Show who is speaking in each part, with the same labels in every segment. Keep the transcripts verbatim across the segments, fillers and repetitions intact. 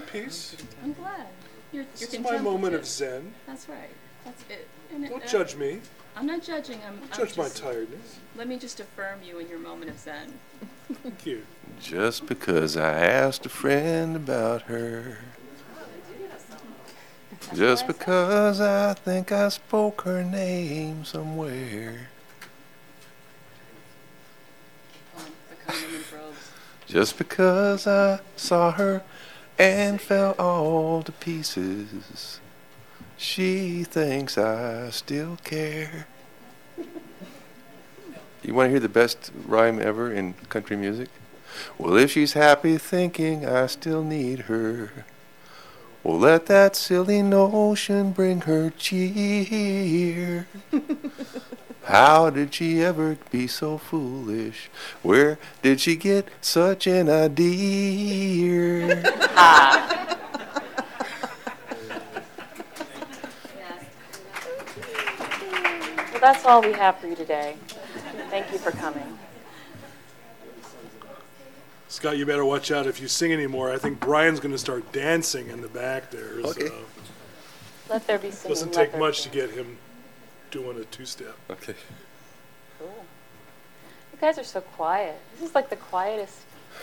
Speaker 1: at peace.
Speaker 2: I'm glad. You're,
Speaker 1: This
Speaker 2: you're
Speaker 1: is my moment of
Speaker 2: contemplative.
Speaker 1: zen.
Speaker 2: That's right. That's it. And it
Speaker 1: Don't
Speaker 2: uh,
Speaker 1: judge me.
Speaker 2: I'm not judging. I'm,
Speaker 1: Don't
Speaker 2: I'm
Speaker 1: judge my
Speaker 2: just,
Speaker 1: tiredness.
Speaker 2: Let me just affirm you in your moment of zen.
Speaker 1: Thank you.
Speaker 3: Just because I asked a friend about her. Just because I think I spoke her name somewhere. Just because I saw her and fell all to pieces. She thinks I still care. You want to hear the best rhyme ever in country music? Well, if she's happy thinking I still need her, well, let that silly notion bring her cheer. How did she ever be so foolish? Where did she get such an idea?
Speaker 4: Well, that's all we have for you today. Thank you for coming.
Speaker 1: Scott, you better watch out if you sing anymore. I think Brian's going to start dancing in the back there.
Speaker 3: Okay.
Speaker 1: So.
Speaker 4: Let there be singing.
Speaker 1: Doesn't
Speaker 4: let
Speaker 1: take
Speaker 4: there
Speaker 1: much
Speaker 4: be.
Speaker 1: to get him doing a two-step.
Speaker 3: Okay.
Speaker 4: Cool. You guys are so quiet. This is like the quietest.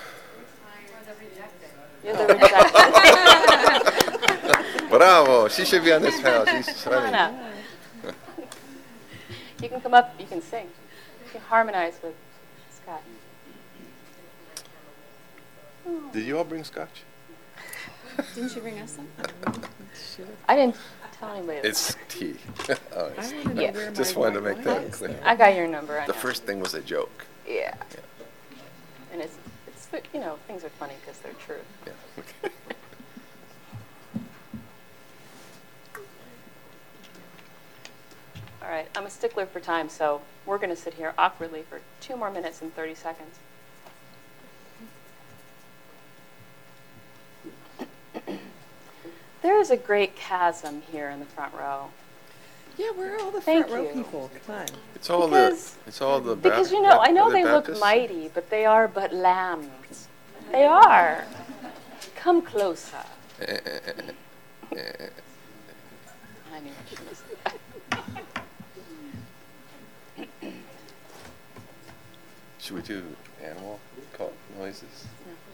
Speaker 4: You're the rejected.
Speaker 3: Bravo. She should be on this panel. She's
Speaker 4: Come on
Speaker 3: funny.
Speaker 4: up. You can come up. You can sing. You can harmonize with Scott.
Speaker 3: Did you all bring scotch?
Speaker 2: Didn't you bring us some?
Speaker 4: I didn't tell anybody. that.
Speaker 3: It's tea. Oh, it's-
Speaker 5: I want to know
Speaker 4: Yeah.
Speaker 5: where my
Speaker 3: Just wanted to
Speaker 5: white
Speaker 3: make
Speaker 5: wine
Speaker 3: that
Speaker 5: is.
Speaker 3: clear.
Speaker 4: I got your number. I
Speaker 3: The
Speaker 4: know.
Speaker 3: first thing was a joke.
Speaker 4: Yeah. And it's it's you know things are funny because they're true.
Speaker 3: Yeah. Okay.
Speaker 4: All right. I'm a stickler for time, so we're going to sit here awkwardly for two more minutes and thirty seconds. There is a great chasm here in the front row.
Speaker 5: Yeah, where are all the
Speaker 4: Thank
Speaker 5: front row
Speaker 4: you.
Speaker 5: people? Come on.
Speaker 3: It's all
Speaker 4: Because-
Speaker 3: the. It's all the.
Speaker 4: Because
Speaker 3: Bap-
Speaker 4: you know, I know
Speaker 3: are
Speaker 4: they look
Speaker 3: Baptists?
Speaker 4: mighty, but they are but lambs. They are. Come closer. I knew I shouldn't have said that.
Speaker 3: Should we do animal call noises?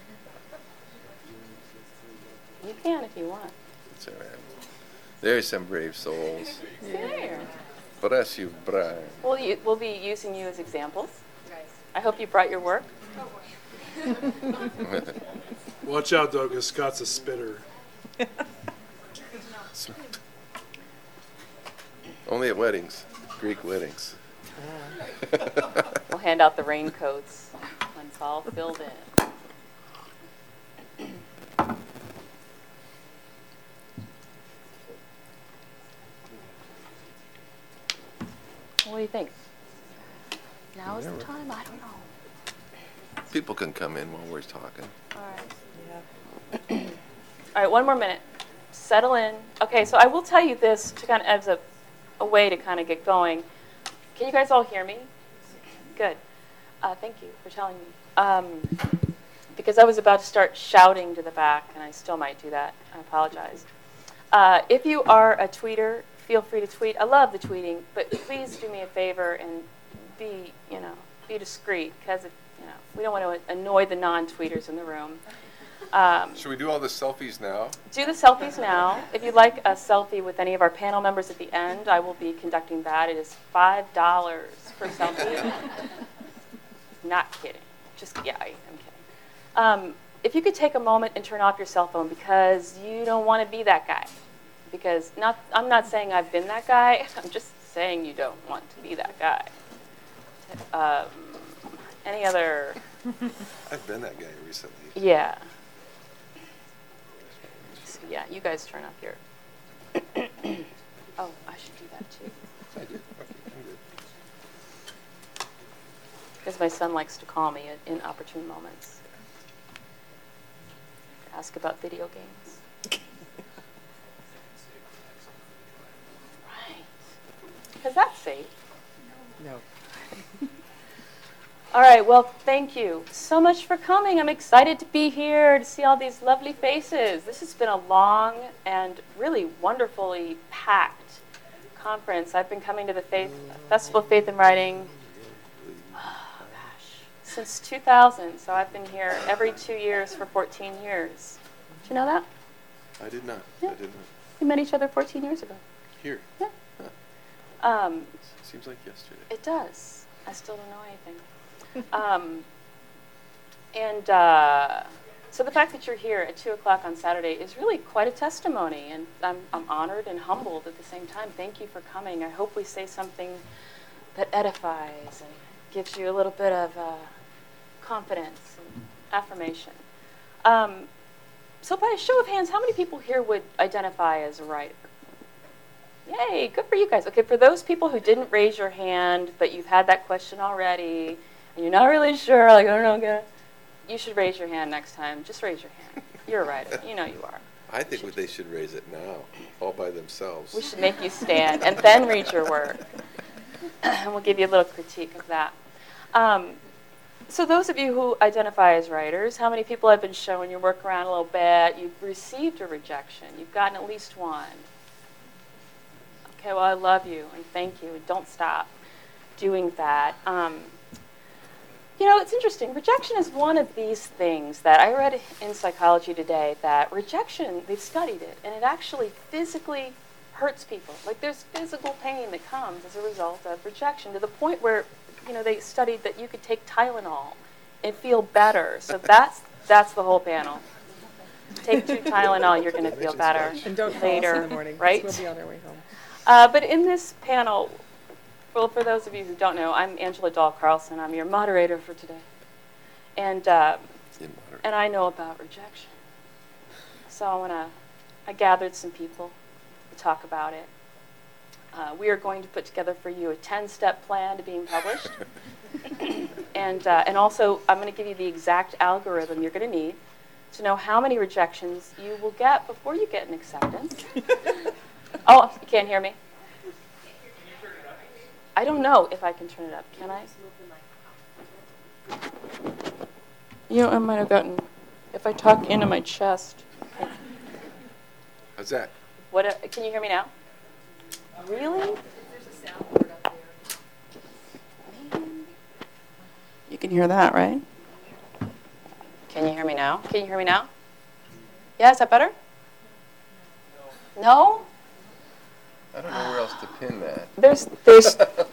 Speaker 4: You can if you want.
Speaker 3: It's all right. There's some brave souls.
Speaker 4: There.
Speaker 3: Bless you, Brian.
Speaker 4: We'll, u- we'll be using you as examples. I hope you brought your work.
Speaker 1: Watch out, though, because Scott's a spitter.
Speaker 3: Only at weddings, Greek weddings.
Speaker 4: We'll hand out the raincoats when it's all filled in. What do you think? Now is the
Speaker 3: Whatever.
Speaker 4: time? I don't know.
Speaker 3: People can come in while we're talking.
Speaker 4: All right. All right, one more minute. Settle in. Okay, so I will tell you this to kind of as a, a way to kind of get going. Can you guys all hear me? Good. Uh, thank you for telling me. Um, because I was about to start shouting to the back, and I still might do that. I apologize. Uh, if you are a tweeter, feel free to tweet. I love the tweeting, but please do me a favor and be, you know, be discreet, because you know we don't want to annoy the non-tweeters in the room. Um,
Speaker 3: Should we do all the selfies now?
Speaker 4: do the selfies now. If you'd like a selfie with any of our panel members at the end, I will be conducting that. It is five dollars per selfie. Not kidding. Just, yeah, I am kidding. Um, if you could take a moment and turn off your cell phone, because you don't want to be that guy. Because not, I'm not saying I've been that guy. I'm just saying you don't want to be that guy. Um, any other?
Speaker 3: I've been that guy recently.
Speaker 4: Yeah. So yeah, you guys turn up your. Oh, I should do that too.
Speaker 3: I do. Okay, I'm good.
Speaker 4: Because my son likes to call me at inopportune moments. Ask about video games. Right. Because that's safe.
Speaker 5: No.
Speaker 4: All right, well, thank you so much for coming. I'm excited to be here, to see all these lovely faces. This has been a long and really wonderfully packed conference. I've been coming to the Faith Festival of Faith and Writing, oh, gosh, since two thousand. So I've been here every two years for fourteen years. Did you know that?
Speaker 3: I did not.
Speaker 4: Yeah.
Speaker 3: I did not.
Speaker 4: We met each other fourteen years ago.
Speaker 3: Here.
Speaker 4: Yeah.
Speaker 3: Huh.
Speaker 4: Um,
Speaker 3: It seems like yesterday.
Speaker 4: It does. I still don't know anything. Um, and uh, so the fact that you're here at two o'clock on Saturday is really quite a testimony, and I'm, I'm honored and humbled at the same time. Thank you for coming. I hope we say something that edifies and gives you a little bit of uh, confidence and affirmation. Um, so by a show of hands, how many people here would identify as a writer? Yay, good for you guys. Okay, for those people who didn't raise your hand, but you've had that question already, and you're not really sure, like, I don't know, gonna, you should raise your hand next time. Just raise your hand. You're a writer. You know you are.
Speaker 3: I think should. They should raise it now, all by themselves.
Speaker 4: We should make you stand and then read your work. And we'll give you a little critique of that. Um, so those of you who identify as writers, how many people have been showing your work around a little bit? You've received a rejection. You've gotten at least one. Okay, well, I love you, and thank you, and don't stop doing that. Um, you know, it's interesting. Rejection is one of these things that I read in Psychology Today, that rejection, they've studied it, and it actually physically hurts people. Like, there's physical pain that comes as a result of rejection, to the point where, you know, they studied that you could take Tylenol and feel better. So that's that's the whole panel. Take two Tylenol, you're going to feel better
Speaker 5: And don't call
Speaker 4: later,
Speaker 5: us in the morning, 'cause
Speaker 4: right?
Speaker 5: we'll be on our way home.
Speaker 4: Uh, but in this panel, well, for those of you who don't know, I'm Angela Dahl Carlson. I'm your moderator for today. And uh, and I know about rejection. So I want to, I gathered some people to talk about it. Uh, we are going to put together for you a ten-step plan to being published. and uh, and also, I'm going to give you the exact algorithm you're going to need to know how many rejections you will get before you get an acceptance. Oh, you can't hear me? I don't know if I can turn it up. Can I? You know, I might have gotten, if I talk into my chest.
Speaker 3: How's that?
Speaker 4: What? Uh, can you hear me now? Really?
Speaker 6: There's a soundboard up there.
Speaker 4: Man. You can hear that, right? Can you hear me now? Can you hear me now? Yeah, is that better? No. No?
Speaker 3: I don't know where else to pin that.
Speaker 4: There's, there's.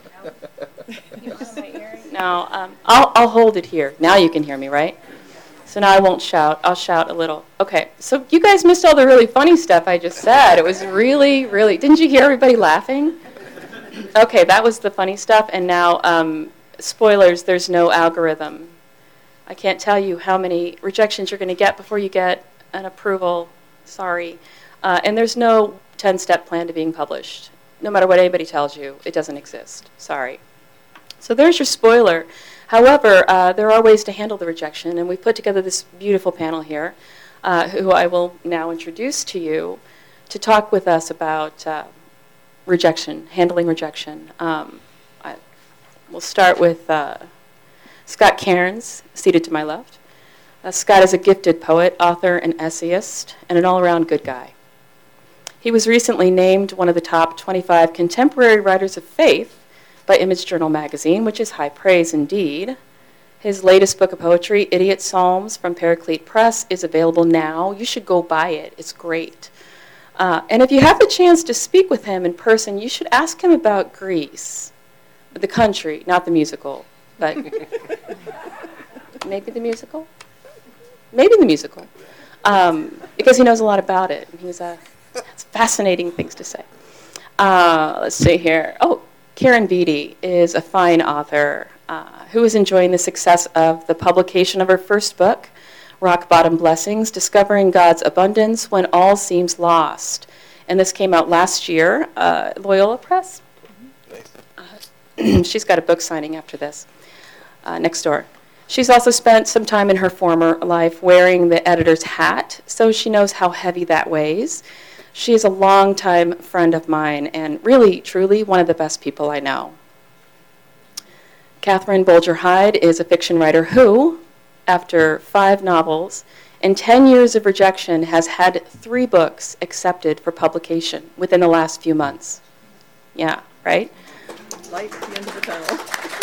Speaker 4: No, um, I'll, I'll hold it here. Now you can hear me, right? So now I won't shout. I'll shout a little. Okay, so you guys missed all the really funny stuff I just said. It was really, really. Didn't you hear everybody laughing? Okay, that was the funny stuff. And now, um, spoilers, there's no algorithm. I can't tell you how many rejections you're going to get before you get an approval. Sorry. Uh, and there's no ten-step plan to being published. No matter what anybody tells you, it doesn't exist. Sorry. So there's your spoiler. However, uh, there are ways to handle the rejection, and we put together this beautiful panel here, uh, who I will now introduce to you to talk with us about uh, rejection, handling rejection. Um, I, we'll start with uh, Scott Cairns, seated to my left. Uh, Scott is a gifted poet, author, and essayist, and an all-around good guy. He was recently named one of the top twenty-five contemporary writers of faith by Image Journal magazine, which is high praise indeed. His latest book of poetry, Idiot Psalms, from Paraclete Press, is available now. You should go buy it. It's great. Uh, and if you have the chance to speak with him in person, you should ask him about Greece, the country, not the musical, but maybe the musical? Maybe the musical, um, because he knows a lot about it. And he's a It's fascinating things to say. Uh, let's see here. Oh, Karen Beatty is a fine author uh, who is enjoying the success of the publication of her first book, Rock Bottom Blessings, Discovering God's Abundance When All Seems Lost. And this came out last year, uh, Loyola Press. Uh, she's got a book signing after this, uh, next door. She's also spent some time in her former life wearing the editor's hat, so she knows how heavy that weighs. She is a longtime friend of mine and really, truly one of the best people I know. Catherine Bolger Hyde is a fiction writer who, after five novels and ten years of rejection, has had three books accepted for publication within the last few months. Yeah, right?
Speaker 5: Light at the end of the tunnel.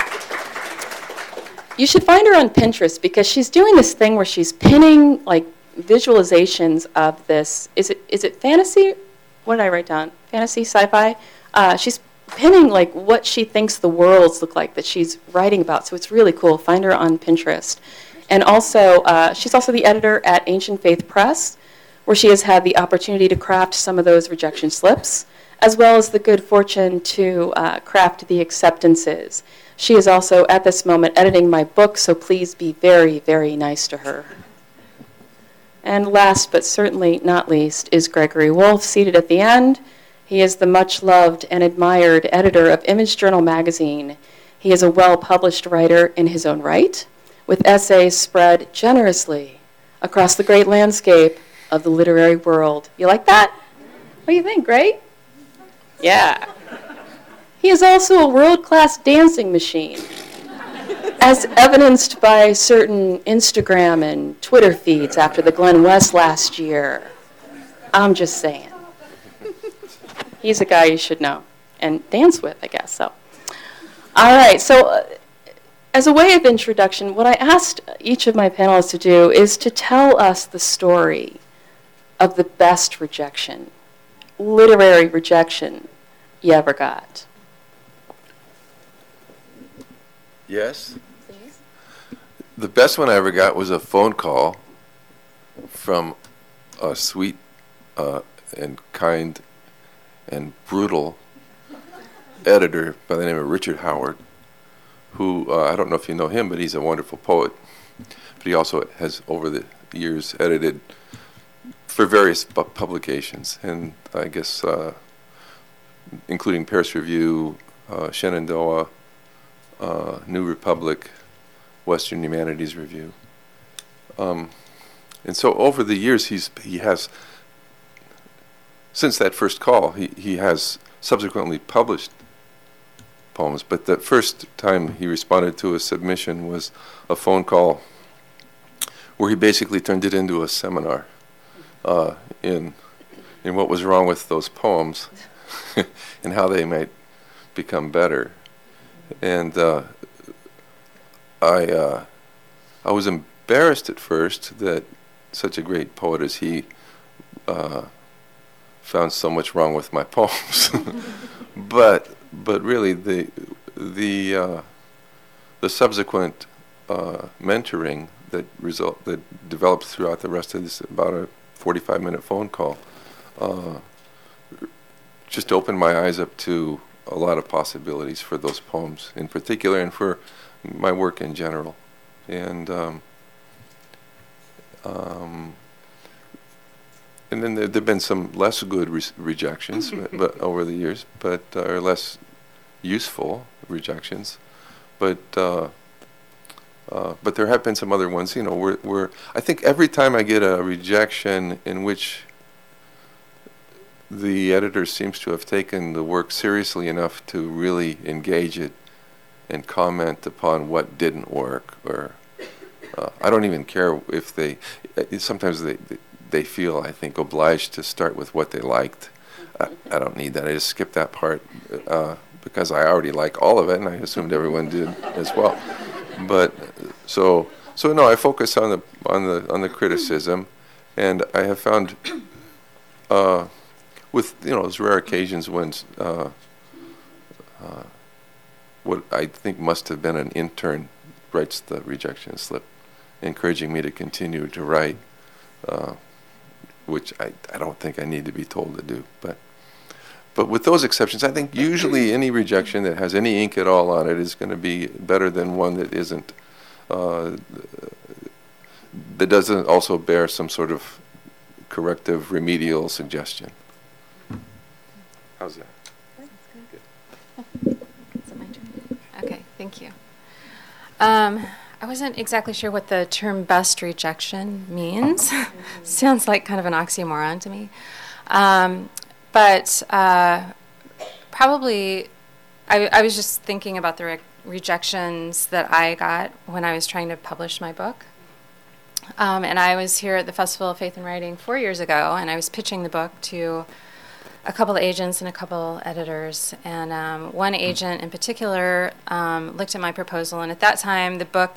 Speaker 4: You should find her on Pinterest because she's doing this thing where she's pinning like visualizations of this. Is it is it fantasy? What did I write down? Fantasy, sci-fi? Uh, she's pinning like what she thinks the worlds look like that she's writing about. So it's really cool. Find her on Pinterest. And also, uh, she's also the editor at Ancient Faith Press, where she has had the opportunity to craft some of those rejection slips, as well as the good fortune to uh, craft the acceptances. She is also, at this moment, editing my book, so please be very, very nice to her. And last, but certainly not least, is Gregory Wolfe, seated at the end. He is the much-loved and admired editor of Image Journal magazine. He is a well-published writer in his own right, with essays spread generously across the great landscape of the literary world. You like that? What do you think, great? Yeah. He is also a world-class dancing machine, as evidenced by certain Instagram and Twitter feeds after the Glen West last year. I'm just saying. He's a guy you should know and dance with, I guess. So, all right. So, uh, as a way of introduction, what I asked each of my panelists to do is to tell us the story of the best rejection, literary rejection you ever got.
Speaker 3: Yes.
Speaker 2: Please.
Speaker 3: The best one I ever got was a phone call from a sweet uh, and kind and brutal editor by the name of Richard Howard, who, uh, I don't know if you know him, but he's a wonderful poet. But he also has, over the years, edited for various pu- publications, and I guess uh, including Paris Review, uh, Shenandoah, uh, New Republic, Western Humanities Review. Um, and so over the years, he's he has, since that first call, he, he has subsequently published poems, but the first time he responded to a submission was a phone call where he basically turned it into a seminar uh, in in what was wrong with those poems and how they might become better. And uh, I uh, I was embarrassed at first that such a great poet as he uh, found so much wrong with my poems, but but really the the uh, the subsequent uh, mentoring that result that developed throughout the rest of this, about a forty-five minute phone call, uh, just opened my eyes up to a lot of possibilities for those poems in particular, and for my work in general. And um, um, and then there have been some less good re- rejections, but, but over the years, but uh, or less useful rejections, but uh, uh, but there have been some other ones. You know, where where I think every time I get a rejection in which the editor seems to have taken the work seriously enough to really engage it and comment upon what didn't work, or uh, I don't even care if they. Sometimes they. they they feel, I think, obliged to start with what they liked. I, I don't need that. I just skip that part uh, because I already like all of it, and I assumed everyone did as well. But so so no, I focus on the on the on the criticism, and I have found uh, with you know those rare occasions when uh, uh, what I think must have been an intern writes the rejection slip, encouraging me to continue to write. Uh, which I, I don't think I need to be told to do. But but with those exceptions, I think usually any rejection that has any ink at all on it is going to be better than one that isn't, uh, that doesn't also bear some sort of corrective remedial suggestion. How's that?
Speaker 6: Is it my turn? Okay, thank you. Um, I wasn't exactly sure what the term best rejection means. Sounds like kind of an oxymoron to me. Um, but uh, probably, I, I was just thinking about the re- rejections that I got when I was trying to publish my book. Um, and I was here at the Festival of Faith and Writing four years ago, and I was pitching the book to a couple of agents and a couple editors. And um, one agent in particular um, looked at my proposal, and at that time the book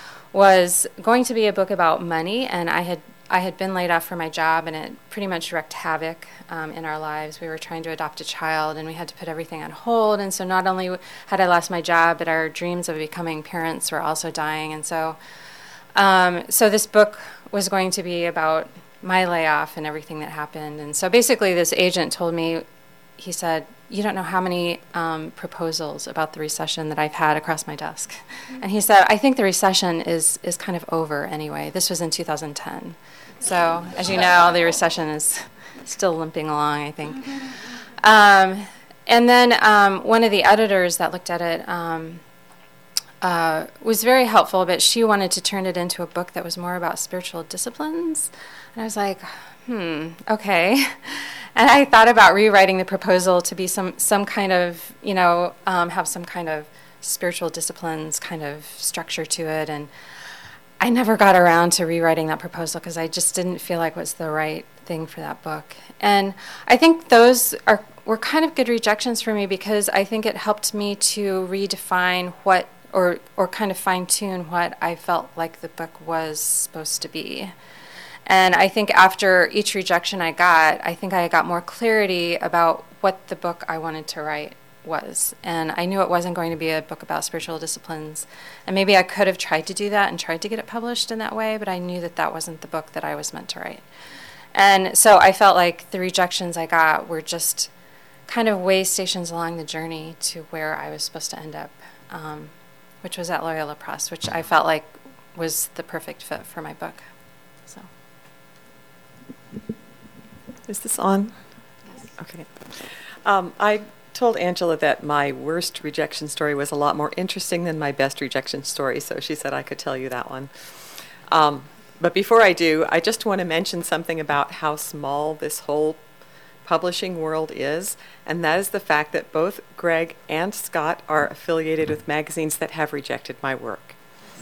Speaker 6: was going to be a book about money, and I had I had been laid off from my job, and it pretty much wreaked havoc um, in our lives. We were trying to adopt a child, and we had to put everything on hold. And so not only had I lost my job, but our dreams of becoming parents were also dying. And so, um, so this book was going to be about my layoff and everything that happened. And so basically, this agent told me, he said, "You don't know how many um, proposals about the recession that I've had across my desk." Mm-hmm. And he said, "I think the recession is is kind of over anyway." This was in two thousand ten. So, as you know, the recession is still limping along, I think. Um, and then um, one of the editors that looked at it um, uh, was very helpful, but she wanted to turn it into a book that was more about spiritual disciplines. And I was like, hmm, okay. And I thought about rewriting the proposal to be some, some kind of, you know, um, have some kind of spiritual disciplines kind of structure to it. And I never got around to rewriting that proposal because I just didn't feel like it was the right thing for that book. And I think those are were kind of good rejections for me because I think it helped me to redefine what or or kind of fine-tune what I felt like the book was supposed to be. And I think after each rejection I got, I think I got more clarity about what the book I wanted to write was. And I knew it wasn't going to be a book about spiritual disciplines. And maybe I could have tried to do that and tried to get it published in that way, but I knew that that wasn't the book that I was meant to write. And so I felt like the rejections I got were just kind of way stations along the journey to where I was supposed to end up, um, which was at Loyola Press, which I felt like was the perfect fit for my book. So.
Speaker 5: Is this on? Yes. Okay. Um, I told Angela that my worst rejection story was a lot more interesting than my best rejection story, so she said I could tell you that one. Um, but before I do, I just want to mention something about how small this whole publishing world is, and that is the fact that both Greg and Scott are affiliated with magazines that have rejected my work.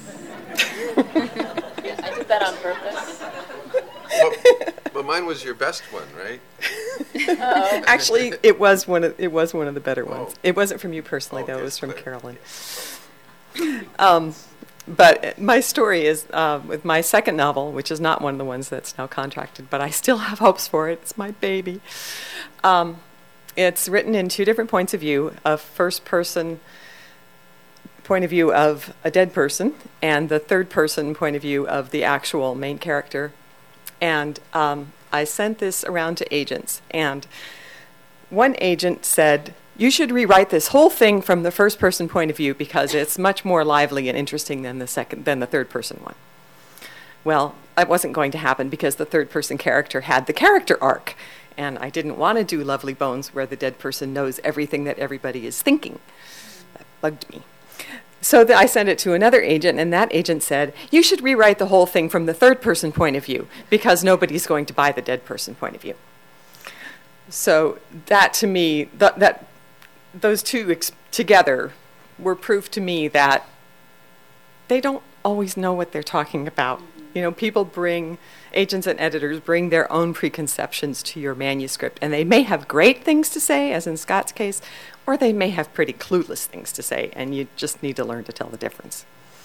Speaker 4: I did that on purpose.
Speaker 3: But, but mine was your best one, right?
Speaker 4: Uh-oh.
Speaker 5: Actually, it was one of it was one of the better ones.
Speaker 3: Oh.
Speaker 5: It wasn't from you personally,
Speaker 3: Okay,
Speaker 5: though. It was from
Speaker 3: clear.
Speaker 5: Carolyn. Um, but my story is uh, with my second novel, which is not one of the ones that's now contracted, but I still have hopes for it. It's my baby. Um, it's written in two different points of view: a first-person point of view of a dead person, and the third-person point of view of the actual main character. And um, I sent this around to agents, and one agent said, "You should rewrite this whole thing from the first-person point of view because it's much more lively and interesting than the second, than the third-person one." Well, that wasn't going to happen because the third-person character had the character arc, and I didn't want to do Lovely Bones where the dead person knows everything that everybody is thinking. That bugged me. So th- I sent it to another agent, and that agent said, "You should rewrite the whole thing from the third-person point of view because nobody's going to buy the dead person point of view." So that, to me, th- that those two ex- together were proof to me that they don't always know what they're talking about. You know, people bring, agents and editors bring their own preconceptions to your manuscript, and they may have great things to say, as in Scott's case, or they may have pretty clueless things to say, and you just need to learn to tell the difference.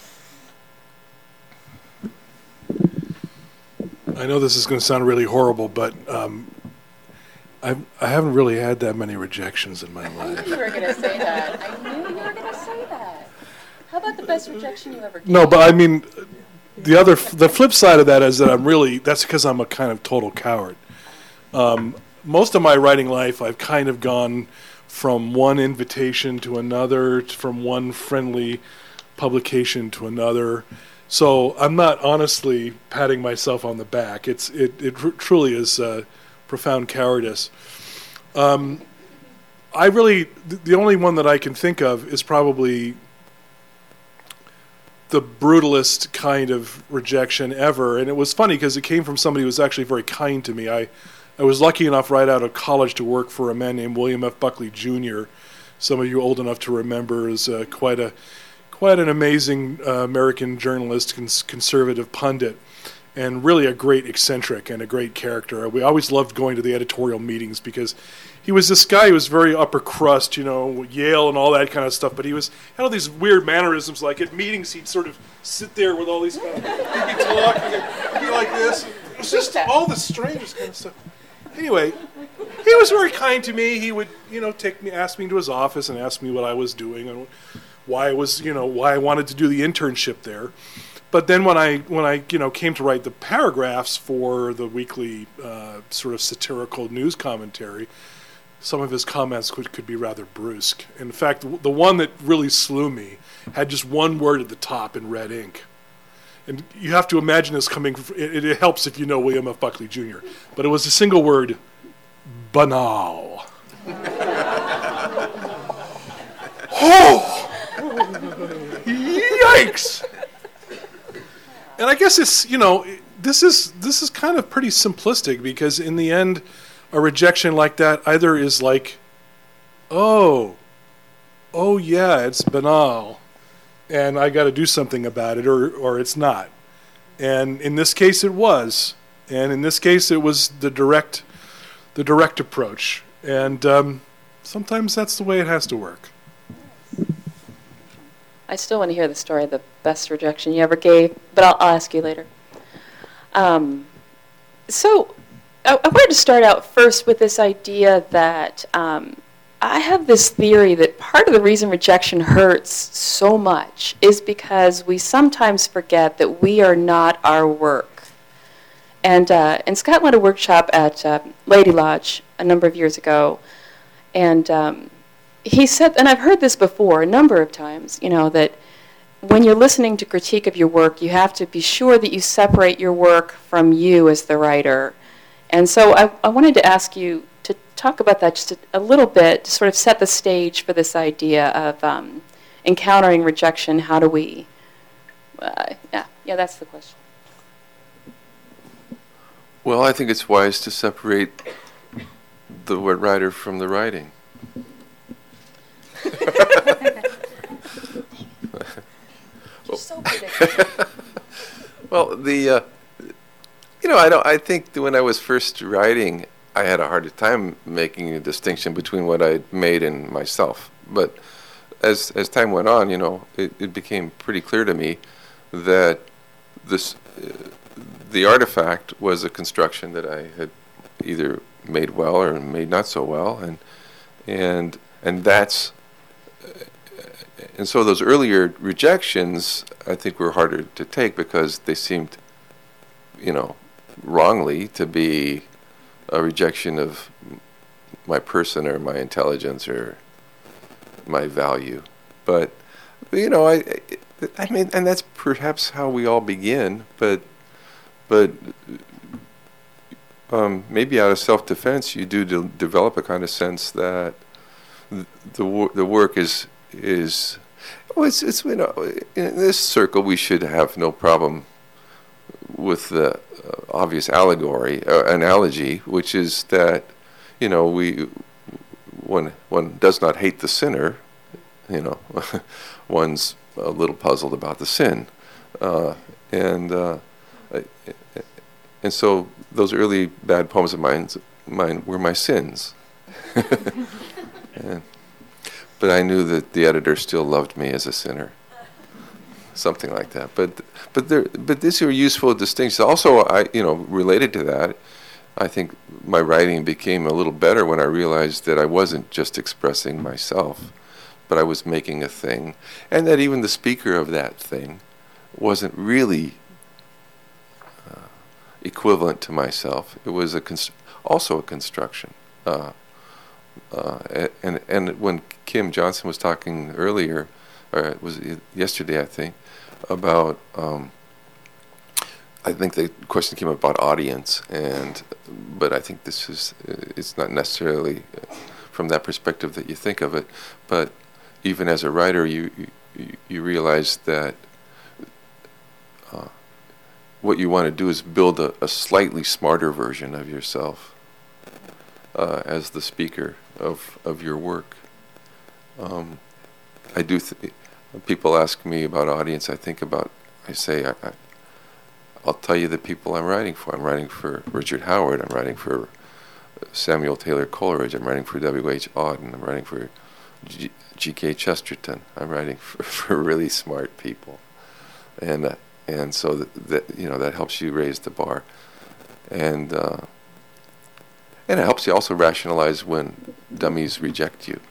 Speaker 1: I know this is going to sound really horrible, but um, I've, I haven't really had that many rejections in my
Speaker 4: I knew
Speaker 1: life.
Speaker 4: you were going to say that. I knew you were going to say that. How about the best rejection you ever gave?
Speaker 1: No, but I mean, the other, the flip side of that is that I'm really, that's because I'm a kind of total coward. Um, most of my writing life, I've kind of gone from one invitation to another, t- from one friendly publication to another. So I'm not honestly patting myself on the back. It's it it tr- truly is uh, profound cowardice. Um, I really th- the only one that I can think of is probably the brutalist kind of rejection ever, and it was funny because it came from somebody who was actually very kind to me. I I was lucky enough right out of college to work for a man named William F. Buckley Junior Some of you old enough to remember is uh, quite a quite an amazing uh, American journalist, cons- conservative pundit, and really a great eccentric and a great character. We always loved going to the editorial meetings because he was this guy who was very upper crust, you know, Yale and all that kind of stuff, but he was had all these weird mannerisms. Like at meetings, he'd sort of sit there with all these kind of, he'd be talking, he'd be like this. It was just all the strangest kind of stuff. Anyway, he was very kind to me. He would, you know, take me, ask me into his office and ask me what I was doing and why I was, you know, why I wanted to do the internship there. But then when I, when I, you know, came to write the paragraphs for the weekly uh, sort of satirical news commentary, some of his comments could, could be rather brusque. In fact, the one that really slew me had just one word at the top in red ink. And you have to imagine this coming, it, it helps if you know William F. Buckley Junior But it was a single word, banal. Oh! Yikes! And I guess it's, you know, this is this is kind of pretty simplistic because in the end, a rejection like that either is like, oh, oh yeah, it's banal, and I got to do something about it, or or it's not. And in this case, it was, and in this case, it was the direct, the direct approach. And um, sometimes that's the way it has to work.
Speaker 4: I still want to hear the story of the best rejection you ever gave, but I'll, I'll ask you later. Um, so I, I wanted to start out first with this idea that um, I have this theory that part of the reason rejection hurts so much is because we sometimes forget that we are not our work. And, uh, and Scott led a workshop at uh, Lady Lodge a number of years ago, and um, he said, and I've heard this before a number of times, you know, that when you're listening to critique of your work, you have to be sure that you separate your work from you as the writer. And so I, I wanted to ask you to talk about that just a, a little bit, to sort of set the stage for this idea of um, encountering rejection. How do we, uh, yeah, yeah, that's the question.
Speaker 3: Well, I think it's wise to separate the word writer from the writing.
Speaker 4: You're so predictable.
Speaker 3: Well, the uh, you know, I don't. I think that when I was first writing, I had a harder time making a distinction between what I made and myself. But as as time went on, you know, it, it became pretty clear to me that this uh, the artifact was a construction that I had either made well or made not so well, and and and that's. And so those earlier rejections, I think, were harder to take because they seemed, you know, wrongly to be a rejection of my person or my intelligence or my value. But, you know, I, I mean, and that's perhaps how we all begin. But, but um, maybe out of self-defense, you do de- develop a kind of sense that the the, the work is. is well, it's, it's, you know, in this circle we should have no problem with the uh, obvious allegory, uh, analogy, which is that, you know, we, one, one does not hate the sinner, you know, one's a little puzzled about the sin. Uh, and, uh, and so those early bad poems of mine, mine were my sins. and, But I knew that the editor still loved me as a sinner, something like that. But but there but these are useful distinctions. Also, I you know related to that, I think my writing became a little better when I realized that I wasn't just expressing myself, but I was making a thing, and that even the speaker of that thing wasn't really uh, equivalent to myself. It was a const- also a construction. Uh, Uh, and and when Kim Johnson was talking earlier, or it was yesterday, I think, about, um, I think the question came about audience, and but I think this is, it's not necessarily from that perspective that you think of it, but even as a writer, you you, you realize that uh, what you want to do is build a, a slightly smarter version of yourself uh, as the speaker of of your work. Um, I do. Th- When people ask me about audience, I think about, I say, I, I, I'll tell you the people I'm writing for. I'm writing for Richard Howard. I'm writing for Samuel Taylor Coleridge. I'm writing for W H Auden. I'm writing for G- G.K. Chesterton. I'm writing for, for really smart people, and uh, and so that, that you know that helps you raise the bar, and uh, and it helps you also rationalize when dummies reject you.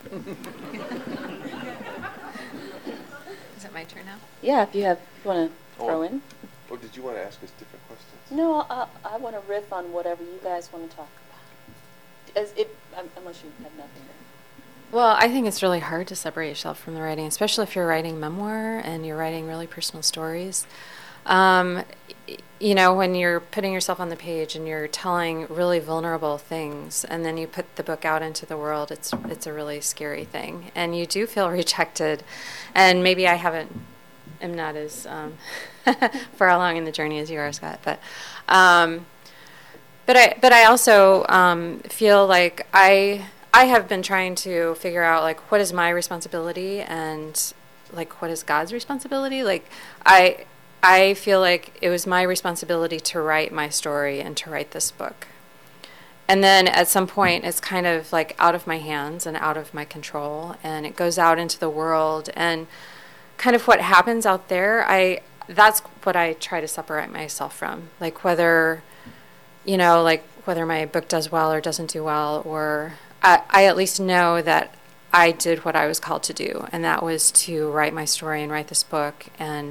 Speaker 6: Is it my turn now?
Speaker 4: Yeah, if you have, if you want to throw in.
Speaker 3: Oh, did you want to ask us different questions?
Speaker 4: No, I, I want to riff on whatever you guys want to talk about. As it, um, unless you have nothing.
Speaker 6: Well, I think it's really hard to separate yourself from the writing, especially if you're writing memoir and you're writing really personal stories. Um, y- you know, when you're putting yourself on the page and you're telling really vulnerable things, and then you put the book out into the world, it's it's a really scary thing, and you do feel rejected. And maybe I haven't, am not as um, far along in the journey as you are, Scott, but. Um, But I, but I also um, feel like I, I have been trying to figure out like what is my responsibility and like what is God's responsibility. Like I, I feel like it was my responsibility to write my story and to write this book. And then at some point, it's kind of like out of my hands and out of my control, and it goes out into the world, and kind of what happens out there. I that's what I try to separate myself from, like whether. You know, like whether my book does well or doesn't do well, or I, I at least know that I did what I was called to do, and that was to write my story and write this book, and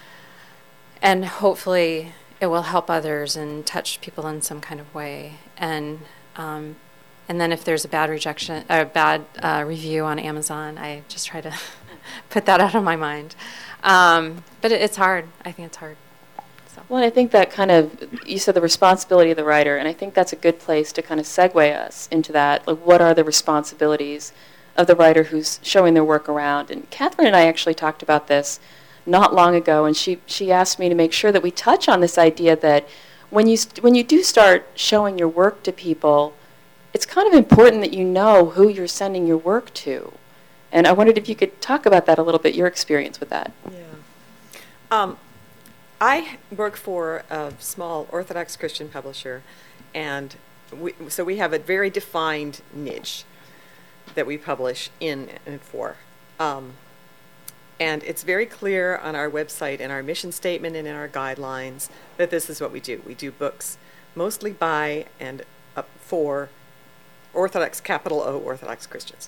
Speaker 6: and hopefully it will help others and touch people in some kind of way. And um, and then if there's a bad rejection, a bad uh, review on Amazon, I just try to put that out of my mind. Um, but it, it's hard. I think it's hard.
Speaker 4: Well, and I think that kind of, you said the responsibility of the writer, and I think that's a good place to kind of segue us into that. Like, what are the responsibilities of the writer who's showing their work around? And Catherine and I actually talked about this not long ago, and she, she asked me to make sure that we touch on this idea that when you, st- when you do start showing your work to people, it's kind of important that you know who you're sending your work to. And I wondered if you could talk about that a little bit, your experience with that.
Speaker 5: Yeah. Um, I work for a small Orthodox Christian publisher, and we, so we have a very defined niche that we publish in and for. Um, and it's very clear on our website and our mission statement and in our guidelines that this is what we do. We do books mostly by and uh, for Orthodox, capital O, Orthodox Christians.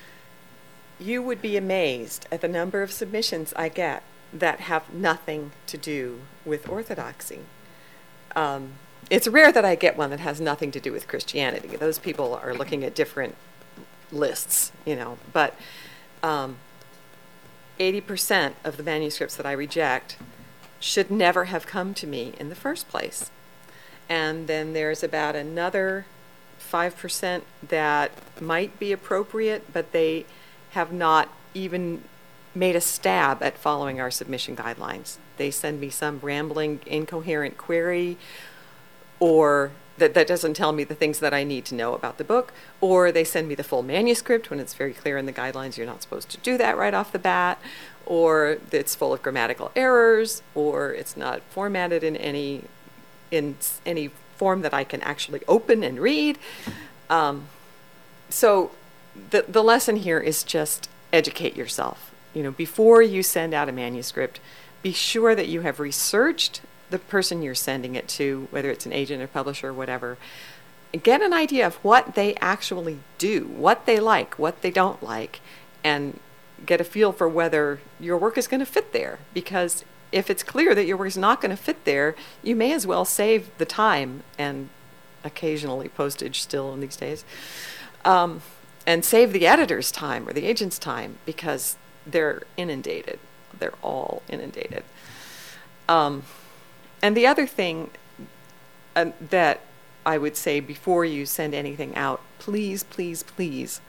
Speaker 5: You would be amazed at the number of submissions I get that have nothing to do with orthodoxy. Um, it's rare that I get one that has nothing to do with Christianity. Those people are looking at different lists, you know. But um, eighty percent of the manuscripts that I reject should never have come to me in the first place. And then there's about another five percent that might be appropriate, but they have not even made a stab at following our submission guidelines. They send me some rambling, incoherent query, or that, that doesn't tell me the things that I need to know about the book, or they send me the full manuscript when it's very clear in the guidelines you're not supposed to do that right off the bat, or it's full of grammatical errors, or it's not formatted in any in any form that I can actually open and read. Um, so the the lesson here is just educate yourself. You know, before you send out a manuscript, be sure that you have researched the person you're sending it to, whether it's an agent or publisher or whatever. Get an idea of what they actually do, what they like, what they don't like, and get a feel for whether your work is going to fit there. Because if it's clear that your work is not going to fit there, you may as well save the time and occasionally postage still in these days, um, and save the editor's time or the agent's time, because they're inundated. They're all inundated. Um, and the other thing uh, that I would say before you send anything out, please, please, please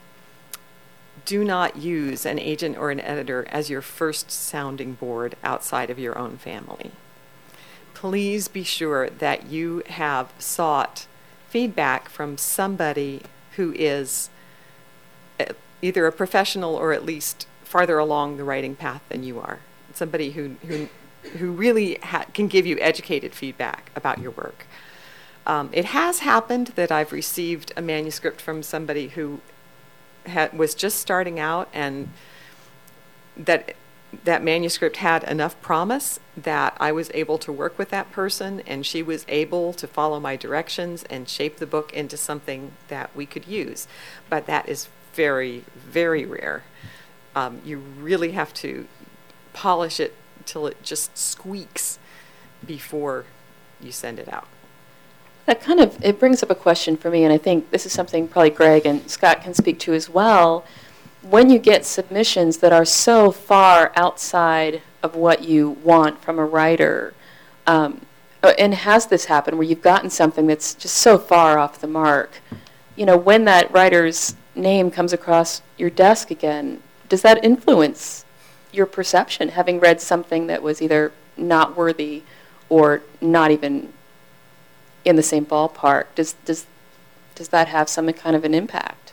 Speaker 5: do not use an agent or an editor as your first sounding board outside of your own family. Please be sure that you have sought feedback from somebody who is either a professional or at least farther along the writing path than you are. Somebody who who who really ha- can give you educated feedback about your work. Um, it has happened that I've received a manuscript from somebody who had, was just starting out, and that that manuscript had enough promise that I was able to work with that person, and she was able to follow my directions and shape the book into something that we could use. But that is very, very rare. Um, you really have to polish it till it just squeaks before you send it out.
Speaker 4: That kind of, it brings up a question for me, and I think this is something probably Greg and Scott can speak to as well. When you get submissions that are so far outside of what you want from a writer, um, and has this happened where you've gotten something that's just so far off the mark, you know, when that writer's name comes across your desk again, does that influence your perception, having read something that was either not worthy or not even in the same ballpark? Does does does that have some kind of an impact?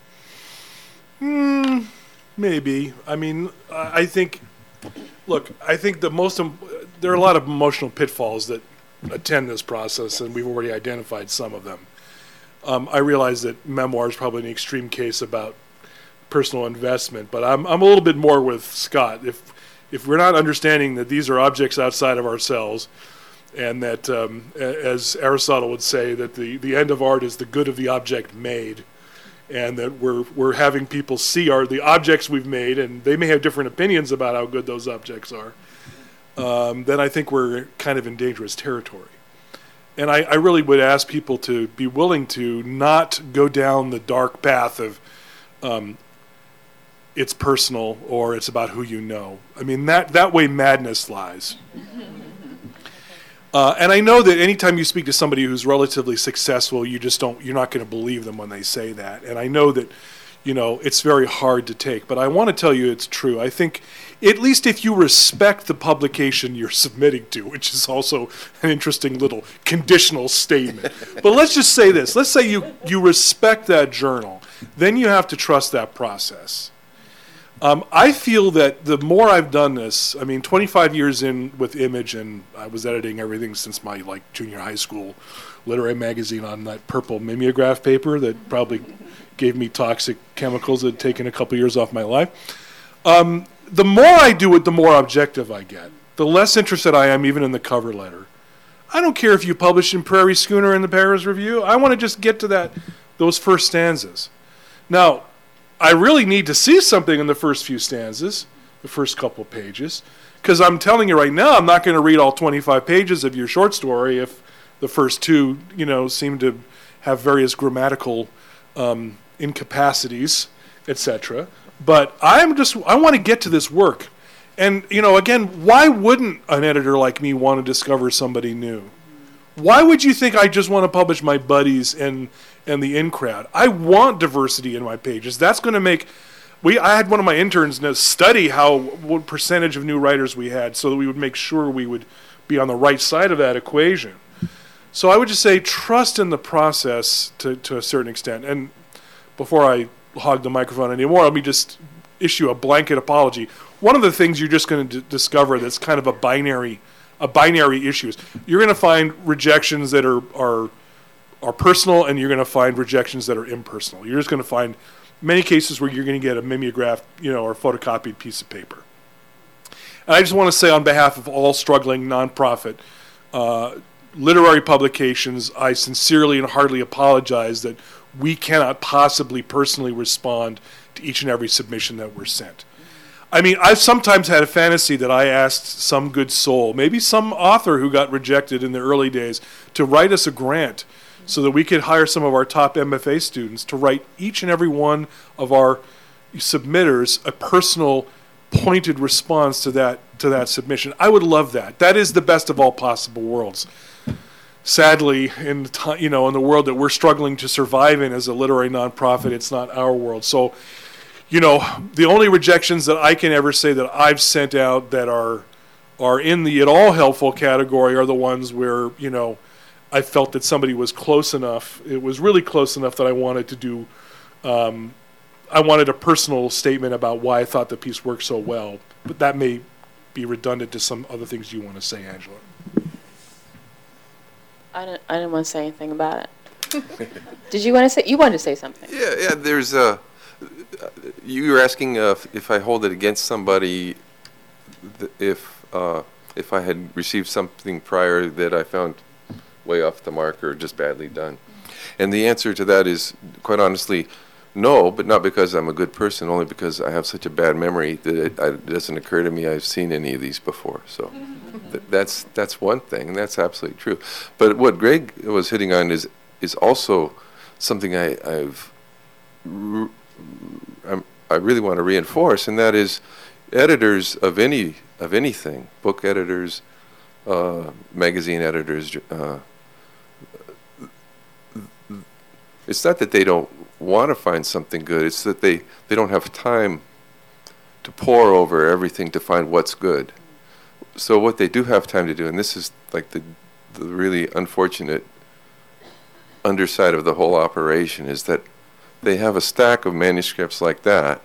Speaker 1: Hmm, maybe. I mean, I I think. Look, I think the most um, there are a lot of emotional pitfalls that attend this process, and we've already identified some of them. Um, I realize that memoir is probably an extreme case about personal investment, but I'm I'm a little bit more with Scott. If if we're not understanding that these are objects outside of ourselves, and that, um, a- as Aristotle would say, that the, the end of art is the good of the object made, and that we're we're having people see our the objects we've made, and they may have different opinions about how good those objects are, um, then I think we're kind of in dangerous territory. And I, I really would ask people to be willing to not go down the dark path of um, it's personal or it's about who you know. I mean, that, that way madness lies. Uh, and I know that anytime you speak to somebody who's relatively successful, you just don't, you're not going to believe them when they say that. And I know that, you know, it's very hard to take. But I want to tell you it's true. I think, at least if you respect the publication you're submitting to, which is also an interesting little conditional statement. But let's just say this. Let's say you, you respect that journal. Then you have to trust that process. Um, I feel that the more I've done this, I mean, twenty-five years in with Image, and I was editing everything since my like junior high school literary magazine on that purple mimeograph paper that probably gave me toxic chemicals that had taken a couple years off my life. Um, the more I do it, the more objective I get. The less interested I am even in the cover letter. I don't care if you publish in Prairie Schooner in the Paris Review. I want to just get to that, those first stanzas. Now, I really need to see something in the first few stanzas, the first couple of pages, because I'm telling you right now, I'm not going to read all twenty-five pages of your short story if the first two, you know, seem to have various grammatical um, incapacities, et cetera. But I'm just, I want to get to this work. And, you know, again, why wouldn't an editor like me want to discover somebody new? Why would you think I just want to publish my buddies and and the in crowd? I want diversity in my pages. That's going to make. We I had one of my interns study how what percentage of new writers we had, so that we would make sure we would be on the right side of that equation. So I would just say trust in the process to to a certain extent. And before I hog the microphone anymore, let me just issue a blanket apology. One of the things you're just going to d- discover that's kind of a binary. A binary issues. You're going to find rejections that are are are personal, and you're going to find rejections that are impersonal. You're just going to find many cases where you're going to get a mimeographed, you know, or photocopied piece of paper. And I just want to say, on behalf of all struggling nonprofit uh, literary publications, I sincerely and heartily apologize that we cannot possibly personally respond to each and every submission that we're sent. I mean, I've sometimes had a fantasy that I asked some good soul, maybe some author who got rejected in the early days, to write us a grant so that we could hire some of our top M F A students to write each and every one of our submitters a personal, pointed response to that to that submission. I would love that. That is the best of all possible worlds. Sadly, in the ti- you know, in the world that we're struggling to survive in as a literary nonprofit, it's not our world. So, you know, the only rejections that I can ever say that I've sent out that are are in the at all helpful category are the ones where, you know, I felt that somebody was close enough. It was really close enough that I wanted to do um, I wanted a personal statement about why I thought the piece worked so well, but that may be redundant to some other things you want to say, Angela.
Speaker 4: I didn't, I didn't want to say anything about it. Did you want to say, you wanted to say something?
Speaker 3: Yeah, yeah, there's a, you were asking uh, if- if I hold it against somebody, th- if, uh, if I had received something prior that I found way off the mark or just badly done. And the answer to that is, quite honestly, no, but not because I'm a good person, only because I have such a bad memory that it, I, it doesn't occur to me I've seen any of these before. So th- that's that's one thing, and that's absolutely true. But what Greg was hitting on is is also something I, I've r- I'm, I really want to reinforce, and that is editors of any of anything, book editors, uh, magazine editors. Uh, it's not that they don't want to find something good; it's that they, they don't have time to pore over everything to find what's good. So what they do have time to do, and this is like the the really unfortunate underside of the whole operation, is that they have a stack of manuscripts like that.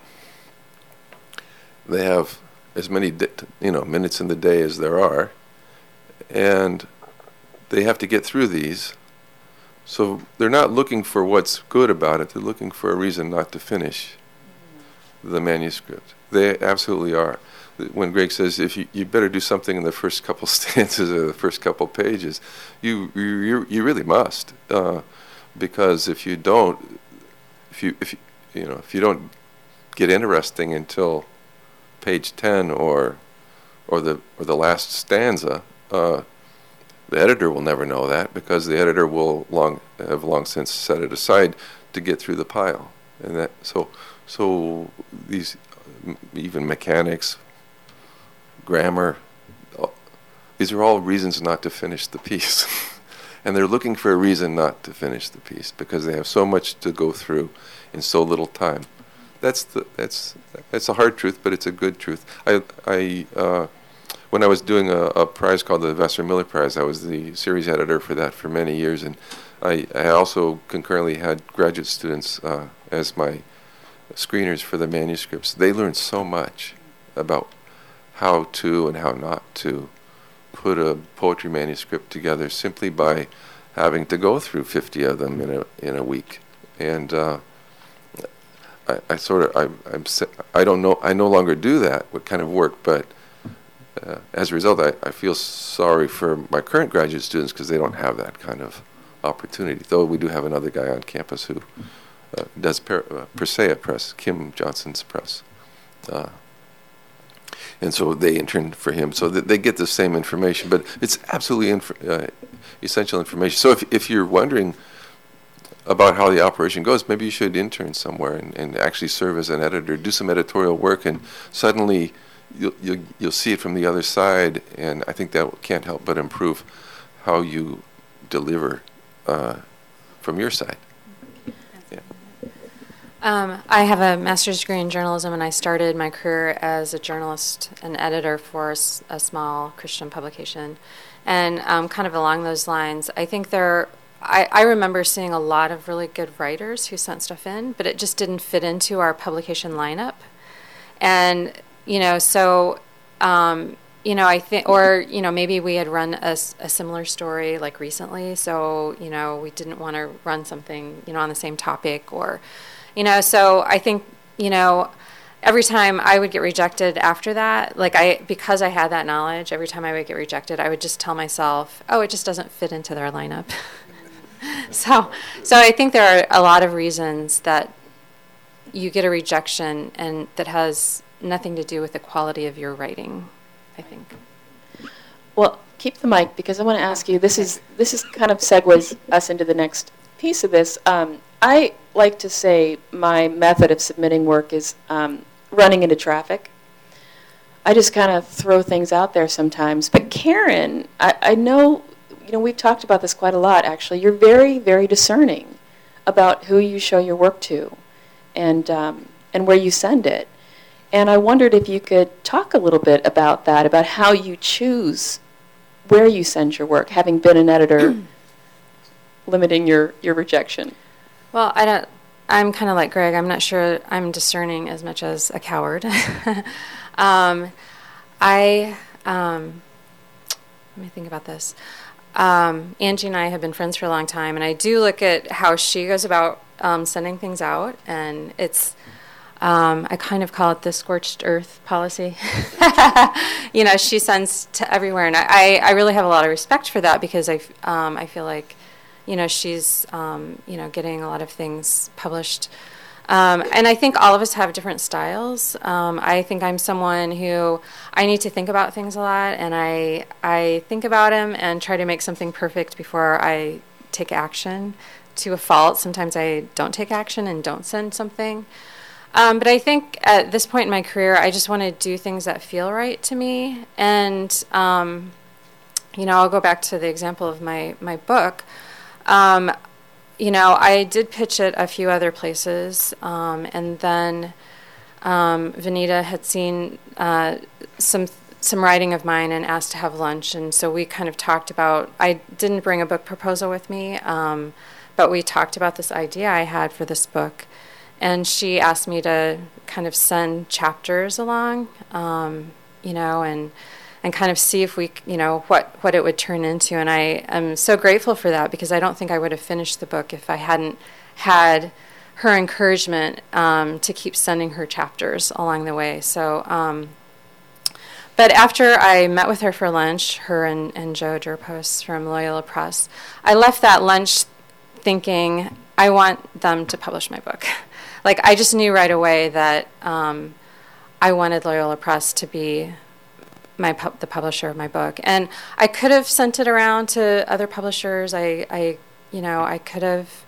Speaker 3: They have as many di- you know minutes in the day as there are, and they have to get through these. So they're not looking for what's good about it. They're looking for a reason not to finish the manuscript. They absolutely are. When Greg says, if you, you better do something in the first couple stanzas or the first couple pages, you you you, you really must, uh, because if you don't, if you if you, you know if you don't get interesting until page ten or or the or the last stanza, uh, the editor will never know that, because the editor will long have long since set it aside to get through the pile. And that so so these even mechanics, grammar, these are all reasons not to finish the piece. And they're looking for a reason not to finish the piece because they have so much to go through in so little time. That's the that's that's a hard truth, but it's a good truth. I I uh, when I was doing a, a prize called the Vassar Miller Prize, I was the series editor for that for many years, and I I also concurrently had graduate students uh, as my screeners for the manuscripts. They learned so much about how to and how not to put a poetry manuscript together simply by having to go through fifty of them in a in a week. And uh, I, I sort of I I'm I don't know I no longer do that what kind of work, but uh, as a result, I, I feel sorry for my current graduate students because they don't have that kind of opportunity. Though we do have another guy on campus who uh, does per, uh, Persea Press, Kim Johnson's press. Uh, And so they intern for him, so that they get the same information. But it's absolutely inf- uh, essential information. So if if you're wondering about how the operation goes, maybe you should intern somewhere and, and actually serve as an editor, do some editorial work, and suddenly you'll, you'll you'll see it from the other side. And I think that can't help but improve how you deliver uh, from your side.
Speaker 6: Um, I have a master's degree in journalism, and I started my career as a journalist and editor for a, s- a small Christian publication. And um, kind of along those lines, I think there, I, I remember seeing a lot of really good writers who sent stuff in, but it just didn't fit into our publication lineup. And, you know, so, um, you know, I think, or, you know, maybe we had run a, s- a similar story like recently, so, you know, we didn't want to run something, you know, on the same topic or... You know, so I think, you know, every time I would get rejected after that, like I, because I had that knowledge, every time I would get rejected, I would just tell myself, oh, it just doesn't fit into their lineup. so, so I think there are a lot of reasons that you get a rejection and that has nothing to do with the quality of your writing, I think.
Speaker 4: Well, keep the mic because I want to ask you, this is, this is kind of segues us into the next piece of this. Um, I like to say my method of submitting work is um, running into traffic. I just kind of throw things out there sometimes. But Karen, I, I know, you know, we've talked about this quite a lot, actually. You're very, very discerning about who you show your work to and, um, and where you send it. And I wondered if you could talk a little bit about that, about how you choose where you send your work, having been an editor, limiting your, your rejection.
Speaker 6: Well, I don't, I'm kind of like Greg. I'm not sure I'm discerning as much as a coward. um, I, um, let me think about this. Um, Angie and I have been friends for a long time, and I do look at how she goes about um, sending things out, and it's, um, I kind of call it the scorched earth policy. You know, she sends to everywhere, and I, I really have a lot of respect for that because I, um, I feel like, you know, she's, um, you know, getting a lot of things published. Um, and I think all of us have different styles. Um, I think I'm someone who I need to think about things a lot, and I I think about them and try to make something perfect before I take action. To a fault, sometimes I don't take action and don't send something. Um, but I think at this point in my career, I just want to do things that feel right to me. And, um, you know, I'll go back to the example of my, my book. Um, you know, I did pitch it a few other places, um, and then um, Vanita had seen uh, some some writing of mine and asked to have lunch, and so we kind of talked about, I didn't bring a book proposal with me, um, but we talked about this idea I had for this book, and she asked me to kind of send chapters along, um, you know, and and kind of see if we, you know, what, what it would turn into. And I am so grateful for that because I don't think I would have finished the book if I hadn't had her encouragement um, to keep sending her chapters along the way. So, um, but after I met with her for lunch, her and, and Joe Durpos from Loyola Press, I left that lunch thinking, I want them to publish my book. Like, I just knew right away that um, I wanted Loyola Press to be my pu- the publisher of my book, and I could have sent it around to other publishers. I, I you know, I could have,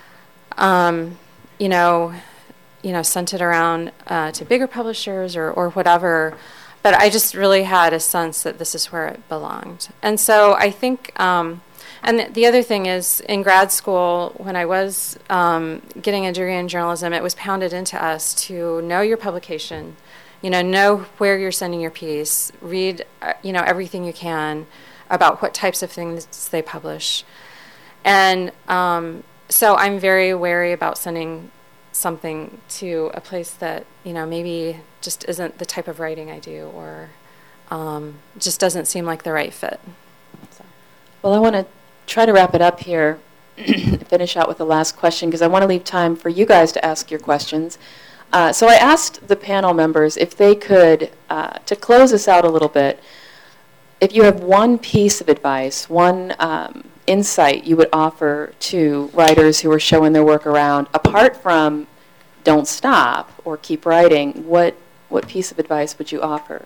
Speaker 6: um, you know, you know, sent it around uh, to bigger publishers or or whatever. But I just really had a sense that this is where it belonged, and so I think. Um, and th- the other thing is, in grad school, when I was um, getting a degree in journalism, it was pounded into us to know your publication. You know, know where you're sending your piece, read, uh, you know, everything you can about what types of things they publish. And um, so I'm very wary about sending something to a place that, you know, maybe just isn't the type of writing I do or um, just doesn't seem like the right fit. So.
Speaker 4: Well, I want to try to wrap it up here, finish out with the last question, because I want to leave time for you guys to ask your questions. Uh, so I asked the panel members if they could, uh, to close us out a little bit, if you have one piece of advice, one um, insight you would offer to writers who are showing their work around, apart from don't stop or keep writing, what, what piece of advice would you offer?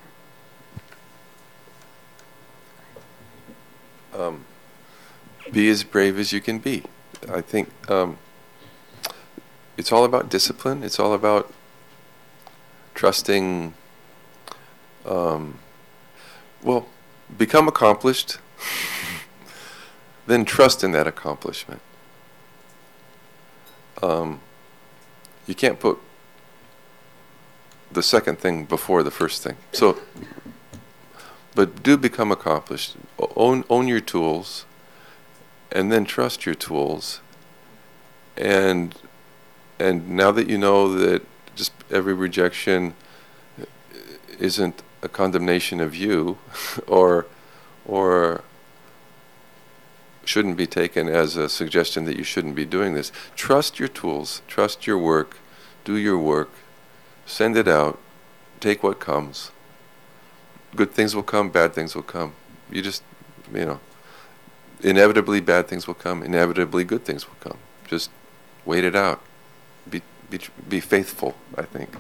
Speaker 3: Um, be as brave as you can be. I think um, it's all about discipline. It's all about trusting, um, well, become accomplished, then trust in that accomplishment. Um, you can't put the second thing before the first thing. So, but do become accomplished. Own, own your tools, and then trust your tools. And and now that you know that just every rejection isn't a condemnation of you, or or shouldn't be taken as a suggestion that you shouldn't be doing this. Trust your tools, trust your work, do your work, send it out, take what comes. Good things will come, bad things will come. You just, you know, inevitably bad things will come, inevitably good things will come. Just wait it out. Be be be faithful, I think.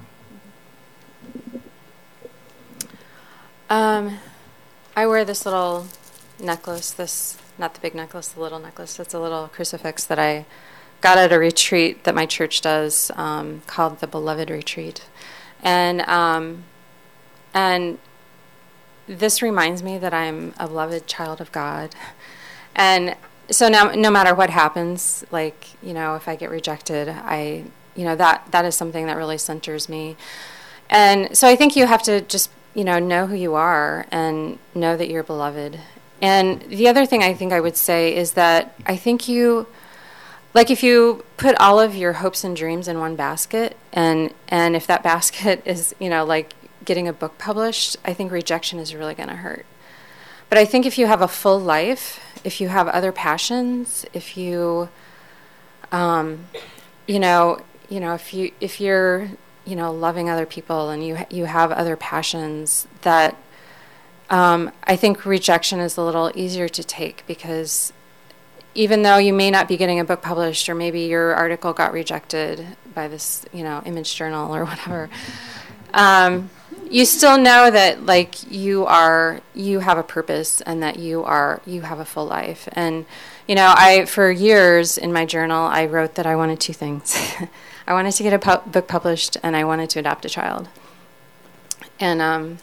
Speaker 6: Um, I wear this little necklace, this, not the big necklace, the little necklace. It's a little crucifix that I got at a retreat that my church does um, called the Beloved Retreat. And um, and this reminds me that I'm a beloved child of God. And so now, no matter what happens, like, you know, if I get rejected, I, you know, that that is something that really centers me. And so I think you have to just, you know, know who you are and know that you're beloved. And the other thing I think I would say is that I think you, like if you put all of your hopes and dreams in one basket, and and if that basket is, you know, like getting a book published, I think rejection is really going to hurt. But I think if you have a full life, if you have other passions, if you, um, you know, you know, if you if you're, you know, loving other people and you you have other passions, that um, I think rejection is a little easier to take, because even though you may not be getting a book published, or maybe your article got rejected by this, you know, Image Journal or whatever, um, you still know that, like, you are, you have a purpose, and that you are, you have a full life. And, you know, I, for years in my journal, I wrote that I wanted two things. I wanted to get a pu- book published, and I wanted to adopt a child. And, um,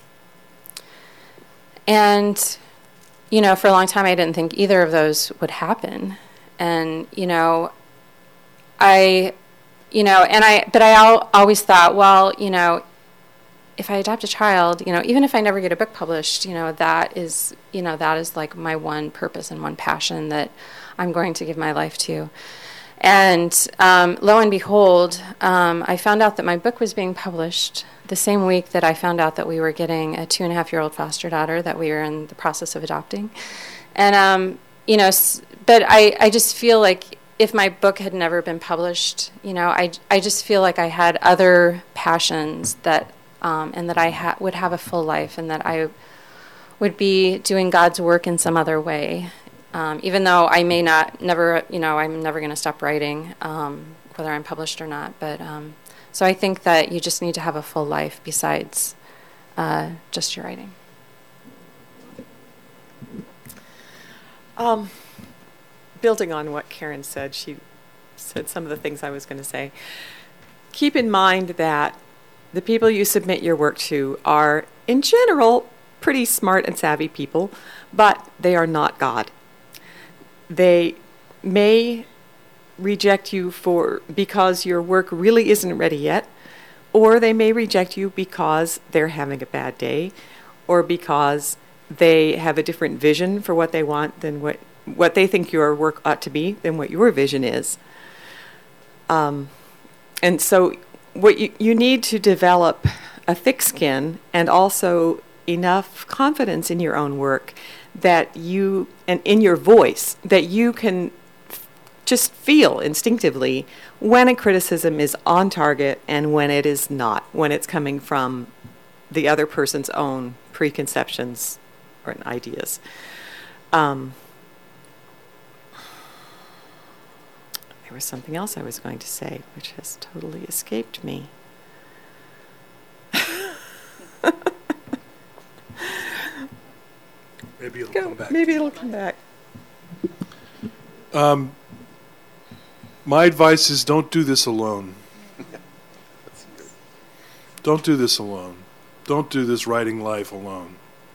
Speaker 6: and, you know, for a long time, I didn't think either of those would happen. And, you know, I, you know, and I, but I al- always thought, well, you know, if I adopt a child, you know, even if I never get a book published, you know, that is, you know, that is like my one purpose and one passion that I'm going to give my life to. And um, lo and behold, um, I found out that my book was being published the same week that I found out that we were getting a two and a half year old foster daughter that we were in the process of adopting. And, um, you know, s- but I, I just feel like if my book had never been published, you know, I, I just feel like I had other passions that, um, and that I ha- would have a full life, and that I would be doing God's work in some other way. Um, even though I may not, never, you know, I'm never going to stop writing, um, whether I'm published or not. But um, so I think that you just need to have a full life besides uh, just your writing.
Speaker 5: Um, building on what Karen said, she said some of the things I was going to say. Keep in mind that the people you submit your work to are, in general, pretty smart and savvy people, but they are not God. They may reject you for because your work really isn't ready yet, or they may reject you because they're having a bad day, or because they have a different vision for what they want than what, what they think your work ought to be than what your vision is. Um, and so what you, you need to develop a thick skin and also enough confidence in your own work that you, and in your voice, that you can f- just feel instinctively when a criticism is on target and when it is not, when it's coming from the other person's own preconceptions or ideas. Um, there was something else I was going to say, which has totally escaped me.
Speaker 1: Maybe it'll
Speaker 5: Go.
Speaker 1: come back.
Speaker 5: Maybe it'll come back.
Speaker 1: Um, my advice is don't do this alone. Don't do this alone. Don't do this writing life alone.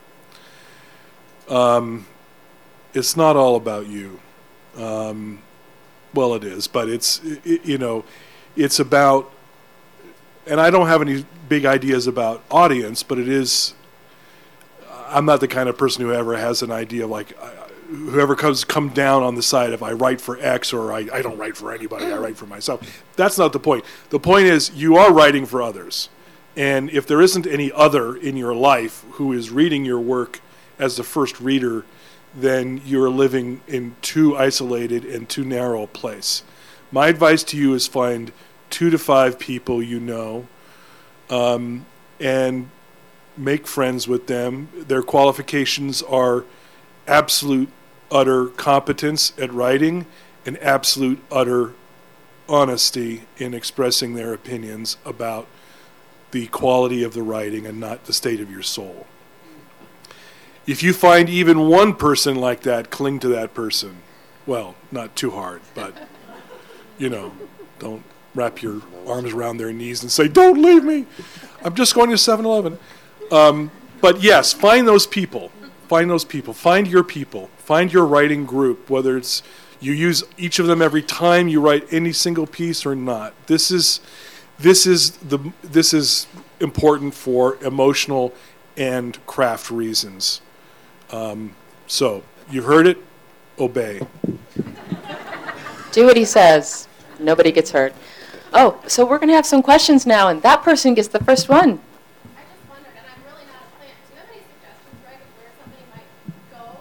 Speaker 1: Um, it's not all about you. Um, well, it is, but it's, it, you know, it's about, and I don't have any big ideas about audience, but it is, I'm not the kind of person who ever has an idea like, uh, whoever comes come down on the side of I write for X or I, I don't write for anybody, I write for myself. That's not the point. The point is you are writing for others. And if there isn't any other in your life who is reading your work as the first reader, then you're living in too isolated and too narrow a place. My advice to you is find two to five people you know, um, and make friends with them. Their qualifications are absolute, utter competence at writing and absolute, utter honesty in expressing their opinions about the quality of the writing and not the state of your soul. If you find even one person like that, cling to that person. Well, not too hard, but, you know, don't wrap your arms around their knees and say, don't leave me. I'm just going to seven eleven. Um, but yes, find those people. Find those people. Find your people. Find your writing group, whether it's you use each of them every time you write any single piece or not. This is this is the this is important for emotional and craft reasons. Um, so you've heard it. Obey.
Speaker 4: Do what he says. Nobody gets hurt. Oh, so we're going to have some questions now, and that person gets the first one.
Speaker 7: I just wondered, and I'm really not a plant. Do you have any suggestions, Greg, of where somebody might go,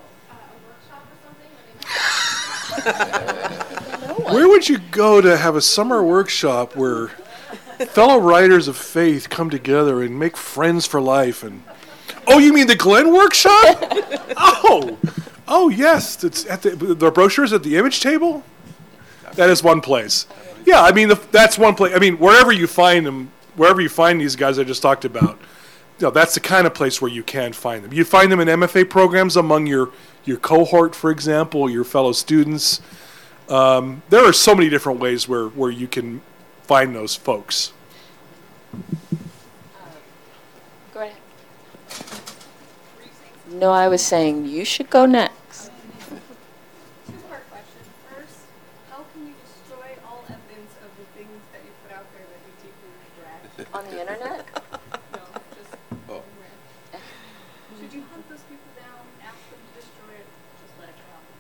Speaker 7: uh, a workshop or something? When they
Speaker 1: Where would you go to have a summer workshop where fellow writers of faith come together and make friends for life? And oh, you mean the Glenn workshop? oh, oh yes, it's at the the brochures at the Image table. That is one place. Yeah, I mean the, that's one place. I mean wherever you find them, wherever you find these guys I just talked about, you know, that's the kind of place where you can find them. You find them in M F A programs among your your cohort, for example, your fellow students. Um, there are so many different ways where, where you can find those folks.
Speaker 4: Go ahead. No, I was saying you should go next.
Speaker 7: Two-part question. First, how can you destroy all evidence of the things that you put out there that you deeply regret?
Speaker 4: On the internet?
Speaker 7: No, just everywhere. Should you hunt those people down, ask them to destroy it, just let it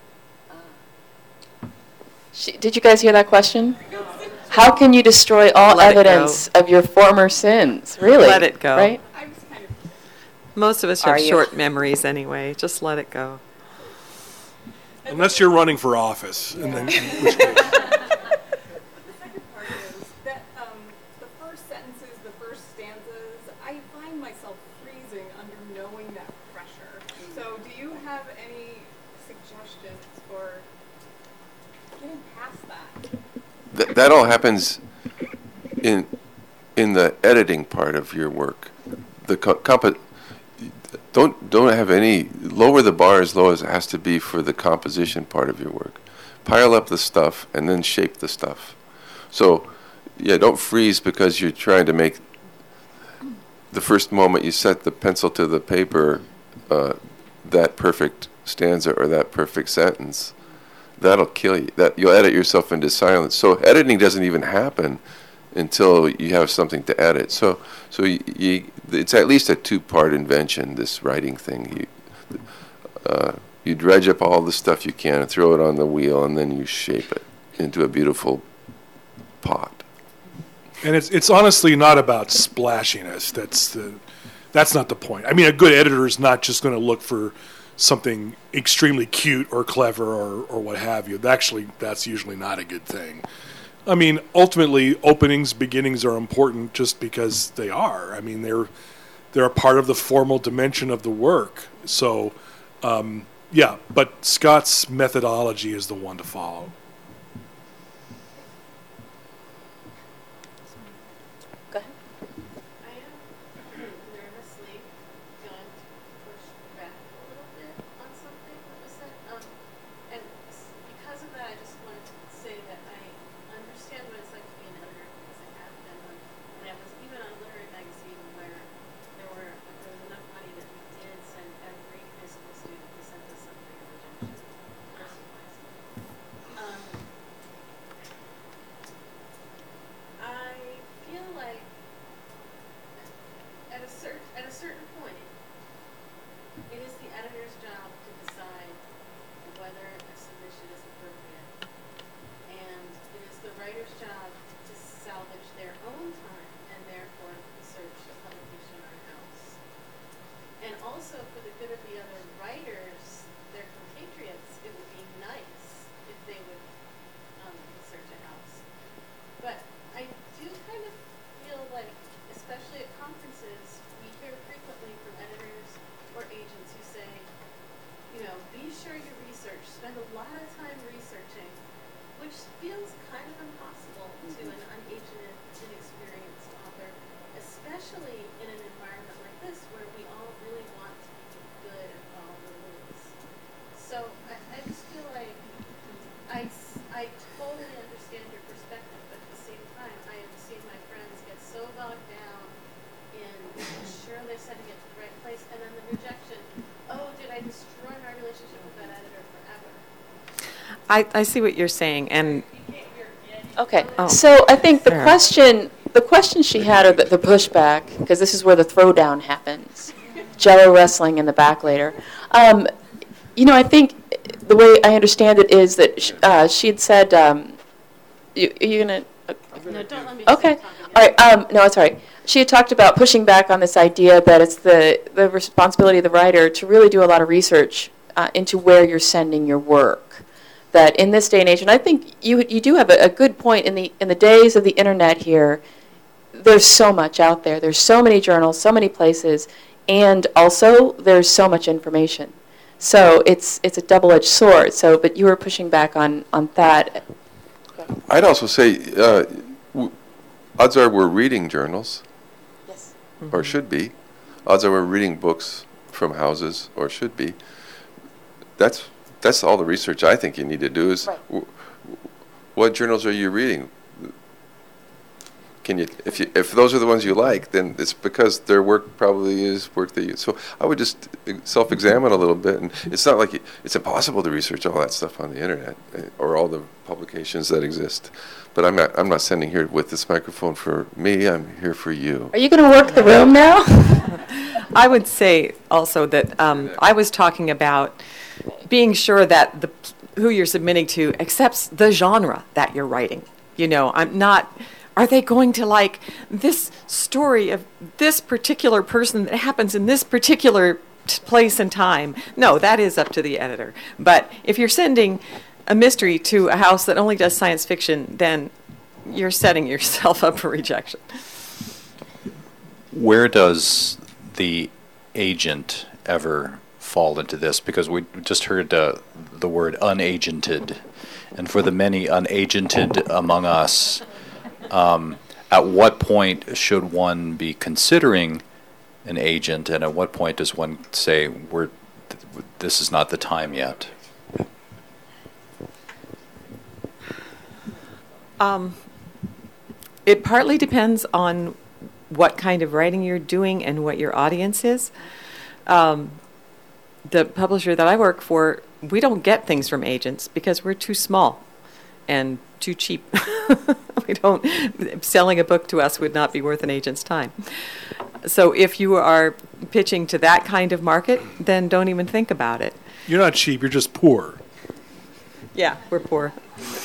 Speaker 7: go?
Speaker 4: She, did you guys hear that question? How can you destroy all
Speaker 5: Let it
Speaker 4: evidence of your former sins? Really?
Speaker 5: Let it go.
Speaker 4: Right?
Speaker 7: I was kind of
Speaker 5: Most of us
Speaker 4: Are
Speaker 5: have
Speaker 4: you?
Speaker 5: short memories anyway. Just let it go.
Speaker 1: Unless you're running for office. And then, in which case.
Speaker 7: The second part is that um, the first sentences, the first stanzas, I find myself freezing under knowing that pressure. So do you have any suggestions for getting past that?
Speaker 3: Th- that all happens in in the editing part of your work. The co- compo- don't don't have any lower the bar as low as it has to be for the composition part of your work. Pile up the stuff and then shape the stuff. So yeah, don't freeze because you're trying to make the first moment you set the pencil to the paper uh, that perfect stanza or that perfect sentence. That'll kill you. That you'll edit yourself into silence. So editing doesn't even happen until you have something to edit. So, so you, you, it's at least a two-part invention. This writing thing. You, uh, you dredge up all the stuff you can and throw it on the wheel, and then you shape it into a beautiful pot.
Speaker 1: And it's it's honestly not about splashiness. That's the that's not the point. I mean, a good editor is not just going to look for something extremely cute or clever or, or what have you. Actually, that's usually not a good thing. I mean, ultimately, openings, beginnings are important just because they are. I mean, they're they're a part of the formal dimension of the work. So, um, yeah, but Scott's methodology is the one to follow.
Speaker 4: Go ahead.
Speaker 7: I am nervously going to push back a little bit on something that was said. Um, and s- because of that, I just wanted to say that I understand what it's like to be an editor because I have been one. And I was even on Literary Magazine where there were there was enough money that we did send every high school student who sent us something a rejection, personalized. Um, I feel like at a certain at a certain point, it is the editor's job to decide whether a submission is appropriate, and it is the writer's job to salvage their own time and therefore search a publication or a house. And also for the good of the other writers, their compatriots, it would be nice if they would um, search a house. But I do kind of feel like, especially at conferences, we hear frequently from editors or agents who say, you know, be sure you research, spend a lot of time researching, which feels kind of impossible to an unagented, inexperienced author, especially in an environment like this where we all really want to be good and follow the rules. So I, I just feel like I, s- I totally understand your perspective, but at the same time, I have seen my friends get so bogged down in making sure they're sending it to the right place, and then the rejection. Oh, did I destroy my relationship with that editor forever?
Speaker 5: I, I see what you're saying, and
Speaker 4: Okay,
Speaker 5: Oh.
Speaker 4: so I think the
Speaker 5: Fair.
Speaker 4: question, the question she had, or the, the pushback, because this is where the throwdown happens, Jello wrestling in the back later. Um, you know, I think the way I understand it is that sh- uh, she had said, um, You, are you gonna? Uh,
Speaker 7: No, don't let me.
Speaker 4: okay.
Speaker 7: keep talking.
Speaker 4: All right. Um, no, it's all right. She had talked about pushing back on this idea that it's the the responsibility of the writer to really do a lot of research uh, into where you're sending your work. That in this day and age, and I think you you do have a, a good point in the in the days of the internet here. There's so much out there. There's so many journals, so many places, and also there's so much information. So it's it's a double-edged sword. So, but you were pushing back on on that.
Speaker 3: I'd also say, uh, w- odds are we're reading journals,
Speaker 4: Yes.
Speaker 3: or should be. Odds are we're reading books from houses, or should be. That's that's all the research I think you need to do is,
Speaker 4: Right.
Speaker 3: w- what journals are you reading? Can you, if you, if those are the ones you like, then it's because their work probably is work that you. So I would just self-examine a little bit, and it's not like you, it's impossible to research all that stuff on the internet uh, or all the publications that exist. But I'm not. I'm not standing here with this microphone for me. I'm here for you.
Speaker 4: Are you going to work the room now?
Speaker 5: I would say also that um, I was talking about being sure that the who you're submitting to accepts the genre that you're writing. You know, I'm not. Are they going to like this story of this particular person that happens in this particular t- place and time? No, that is up to the editor. But if you're sending a mystery to a house that only does science fiction, then you're setting yourself up for rejection.
Speaker 8: Where does the agent ever fall into this? Because we just heard uh, the word unagented. And for the many unagented among us, Um, at what point should one be considering an agent, and at what point does one say, "We're th- this is not the time yet"?
Speaker 5: Um, it partly depends on what kind of writing you're doing and what your audience is. Um, the publisher that I work for, we don't get things from agents because we're too small and too cheap. We don't, selling a book to us would not be worth an agent's time. So if you are pitching to that kind of market, then don't even think about it.
Speaker 1: You're not cheap, you're just poor.
Speaker 5: Yeah, we're poor.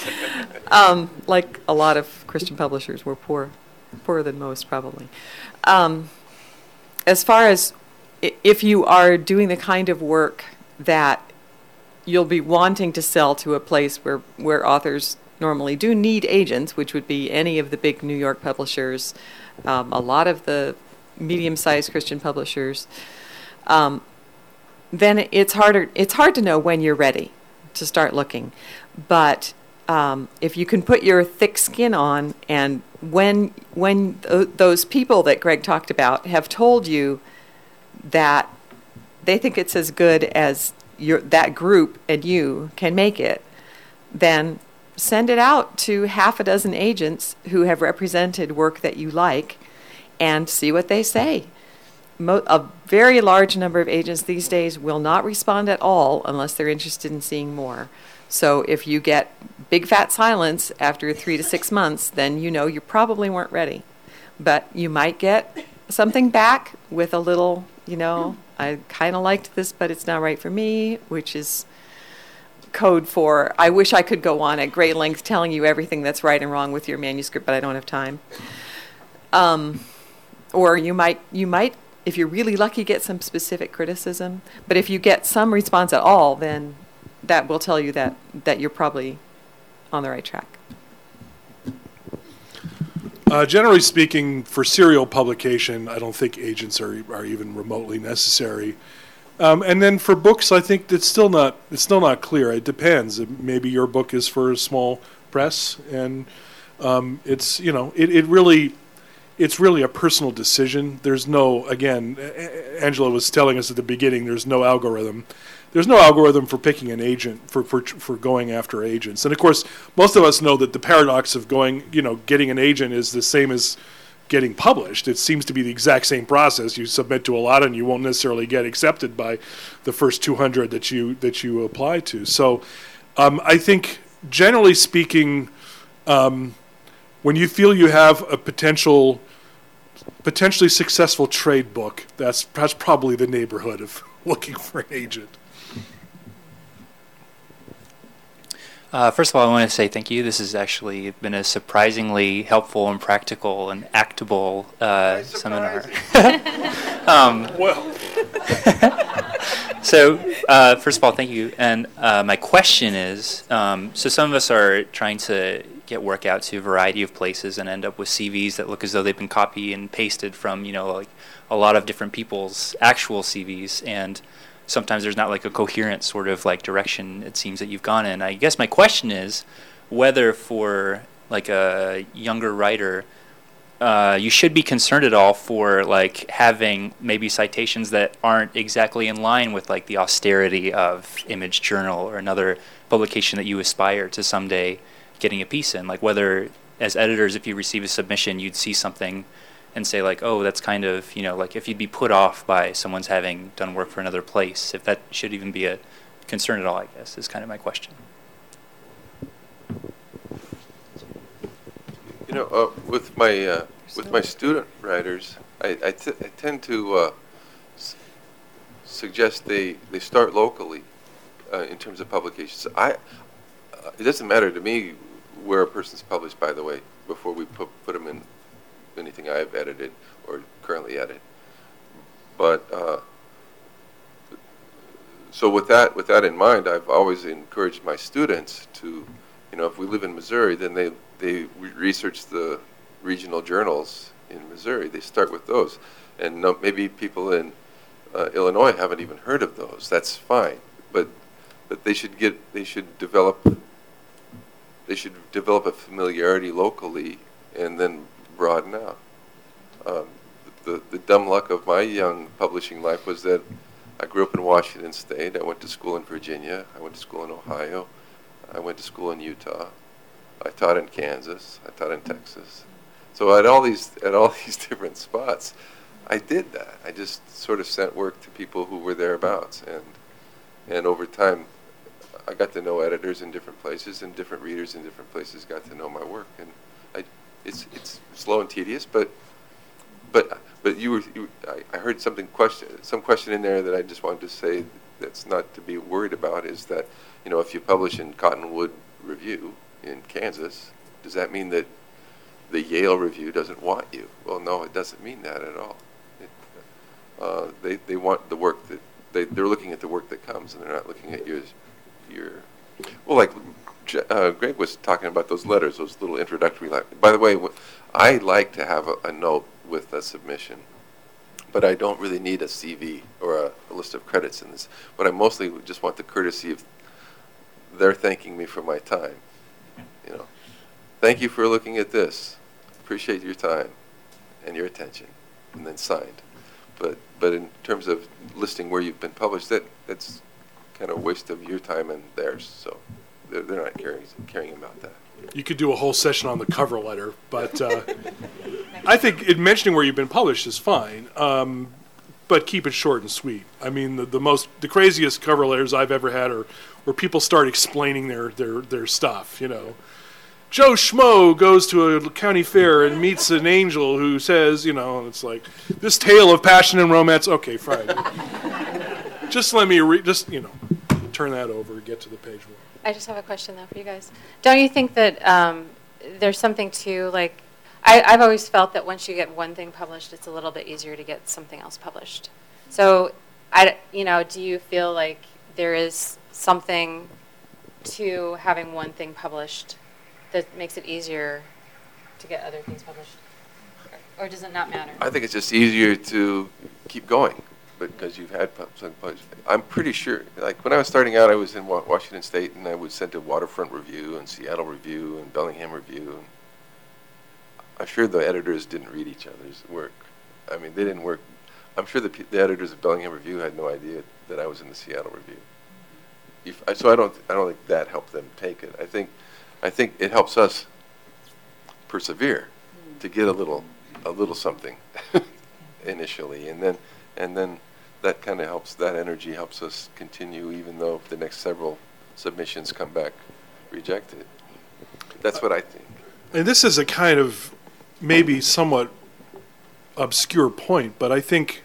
Speaker 5: Um, like a lot of Christian publishers, we're poor, poorer than most probably. Um, as far as i- if you are doing the kind of work that you'll be wanting to sell to a place where, where authors normally do need agents, which would be any of the big New York publishers, um, a lot of the medium-sized Christian publishers, um, then it's harder. It's hard to know when you're ready to start looking. But um, if you can put your thick skin on, and when when th- those people that Greg talked about have told you that they think it's as good as your that group and you can make it, then send it out to half a dozen agents who have represented work that you like and see what they say. Mo- a very large number of agents these days will not respond at all unless they're interested in seeing more. So if you get big fat silence after three to six months, then you know you probably weren't ready. But you might get something back with a little, you know, I kind of liked this, but it's not right for me, which is code for, I wish I could go on at great length telling you everything that's right and wrong with your manuscript, but I don't have time. Um, or you might, you might, if you're really lucky, get some specific criticism. But if you get some response at all, then that will tell you that, that you're probably on the right track.
Speaker 1: Uh, generally speaking, for serial publication, I don't think agents are are even remotely necessary. Um, and then for books, I think it's still not it's still not clear. It depends. Maybe your book is for a small press, and um, it's you know it, it really it's really a personal decision. There's no again, Angela was telling us at the beginning. There's no algorithm. There's no algorithm for picking an agent, for, for for going after agents. And of course, most of us know that the paradox of going, you know, getting an agent is the same as getting published. It seems to be the exact same process. You submit to a lot, and you won't necessarily get accepted by the first two hundred that you that you apply to. So, um, I think generally speaking, um, when you feel you have a potential, potentially successful trade book, that's that's probably the neighborhood of looking for an agent.
Speaker 9: Uh, first of all, I want to say thank you. This has actually been a surprisingly helpful and practical and actable uh, seminar. um,
Speaker 1: Well,
Speaker 9: so, uh, first of all, thank you. And uh, my question is, um, so some of us are trying to get work out to a variety of places and end up with C Vs that look as though they've been copied and pasted from, you know, like a lot of different people's actual C Vs. And sometimes there's not like a coherent sort of like direction it seems that you've gone in. I guess my question is whether for like a younger writer, uh, you should be concerned at all for like having maybe citations that aren't exactly in line with like the austerity of Image Journal or another publication that you aspire to someday getting a piece in. Like whether as editors, if you receive a submission, you'd see something and say like, oh, that's kind of, you know, like if you'd be put off by someone's having done work for another place, if that should even be a concern at all, I guess, is kind of my question.
Speaker 3: You know, uh, with my uh, with my student writers, I, I, t- I tend to uh, s- suggest they, they start locally uh, in terms of publications. I uh, it doesn't matter to me where a person's published, by the way, before we put put them in anything I've edited or currently edit. But uh, so with that with that in mind, I've always encouraged my students to, you know, if we live in Missouri, then they they re- research the regional journals in Missouri. They start with those, and no, maybe people in uh, Illinois haven't even heard of those. That's fine, but but they should get they should develop they should develop a familiarity locally, and then broaden out. Um, the, the dumb luck of my young publishing life was that I grew up in Washington State. I went to school in Virginia. I went to school in Ohio. I went to school in Utah. I taught in Kansas. I taught in Texas. So at all these at all these different spots, I did that. I just sort of sent work to people who were thereabouts, and and over time, I got to know editors in different places, and different readers in different places got to know my work, and I. It's it's slow and tedious, but but but you were you, I, I heard something question some question in there that I just wanted to say that's not to be worried about, is that, you know, if you publish in Cottonwood Review in Kansas, does that mean that the Yale Review doesn't want you? Well, no, it doesn't mean that at all. It, uh, they they want the work that they they're looking at the work that comes, and they're not looking at your your well, like. Uh, Greg was talking about those letters, those little introductory letters. By the way, w- I like to have a, a note with a submission, but I don't really need a C V or a, a list of credits in this. But I mostly just want the courtesy of they're thanking me for my time. You know, thank you for looking at this. Appreciate your time and your attention, and then signed. But but in terms of listing where you've been published, that that's kind of a waste of your time and theirs. So. They're, they're not caring, caring about that.
Speaker 1: You could do a whole session on the cover letter, but uh, I think it, mentioning where you've been published is fine, um, but keep it short and sweet. I mean, the, the most, the craziest cover letters I've ever had are where people start explaining their, their, their stuff, you know. Joe Schmo goes to a county fair and meets an angel who says, you know, and it's like, this tale of passion and romance, okay, fine. Just let me, re- just, you know, turn that over and get to the page one.
Speaker 6: I just have a question, though, for you guys. Don't you think that um, there's something to, like, I, I've always felt that once you get one thing published, it's a little bit easier to get something else published. So, I, you know, do you feel like there is something to having one thing published that makes it easier to get other things published? Or, or does it not matter?
Speaker 3: I think it's just easier to keep going because you've had some published. I'm pretty sure, like when I was starting out, I was in Washington State, and I would send to Waterfront Review and Seattle Review and Bellingham Review. And I'm sure the editors didn't read each other's work. I mean, they didn't work. I'm sure the, the editors of Bellingham Review had no idea that I was in the Seattle Review. If, so I don't, I don't think that helped them take it. I think, I think it helps us persevere to get a little, a little something initially, and then, and then. That kind of helps, that energy helps us continue even though the next several submissions come back rejected. That's what I think.
Speaker 1: And this is a kind of maybe somewhat obscure point, but I think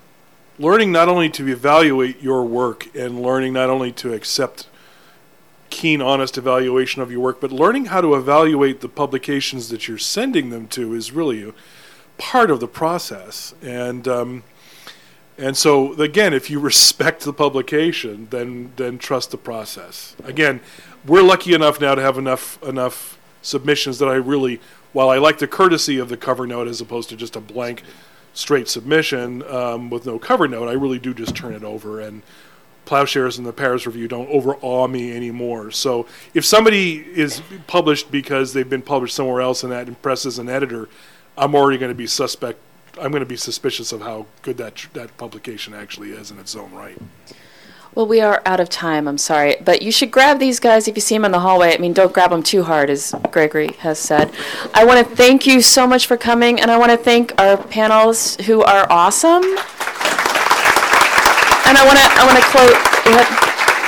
Speaker 1: learning not only to evaluate your work and learning not only to accept keen, honest evaluation of your work, but learning how to evaluate the publications that you're sending them to is really a part of the process. And um, and so, again, if you respect the publication, then then trust the process. Again, we're lucky enough now to have enough enough submissions that I really, while I like the courtesy of the cover note as opposed to just a blank, straight submission um, with no cover note, I really do just turn it over. And Plowshares and the Paris Review don't overawe me anymore. So if somebody is published because they've been published somewhere else and that impresses an editor, I'm already going to be suspect. I'm going to be suspicious of how good that tr- that publication actually is in its own right.
Speaker 4: Well, we are out of time, I'm sorry. But you should grab these guys if you see them in the hallway. I mean, don't grab them too hard, as Gregory has said. I want to thank you so much for coming, and I want to thank our panelists who are awesome. And I want to I want to quote. Go ahead.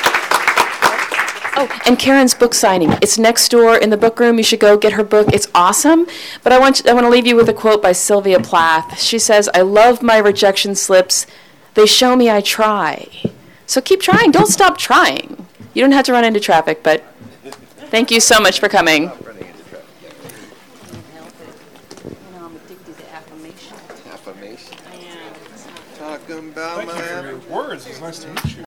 Speaker 4: Oh, and Karen's book signing. It's next door in the book room. You should go get her book. It's awesome. But I want, I want to leave you with a quote by Sylvia Plath. She says, "I love my rejection slips. They show me I try. So keep trying. Don't stop trying. You don't have to run into traffic, but thank you so much for coming."
Speaker 3: Affirmation. Talking about my
Speaker 1: Words. It's nice to meet you.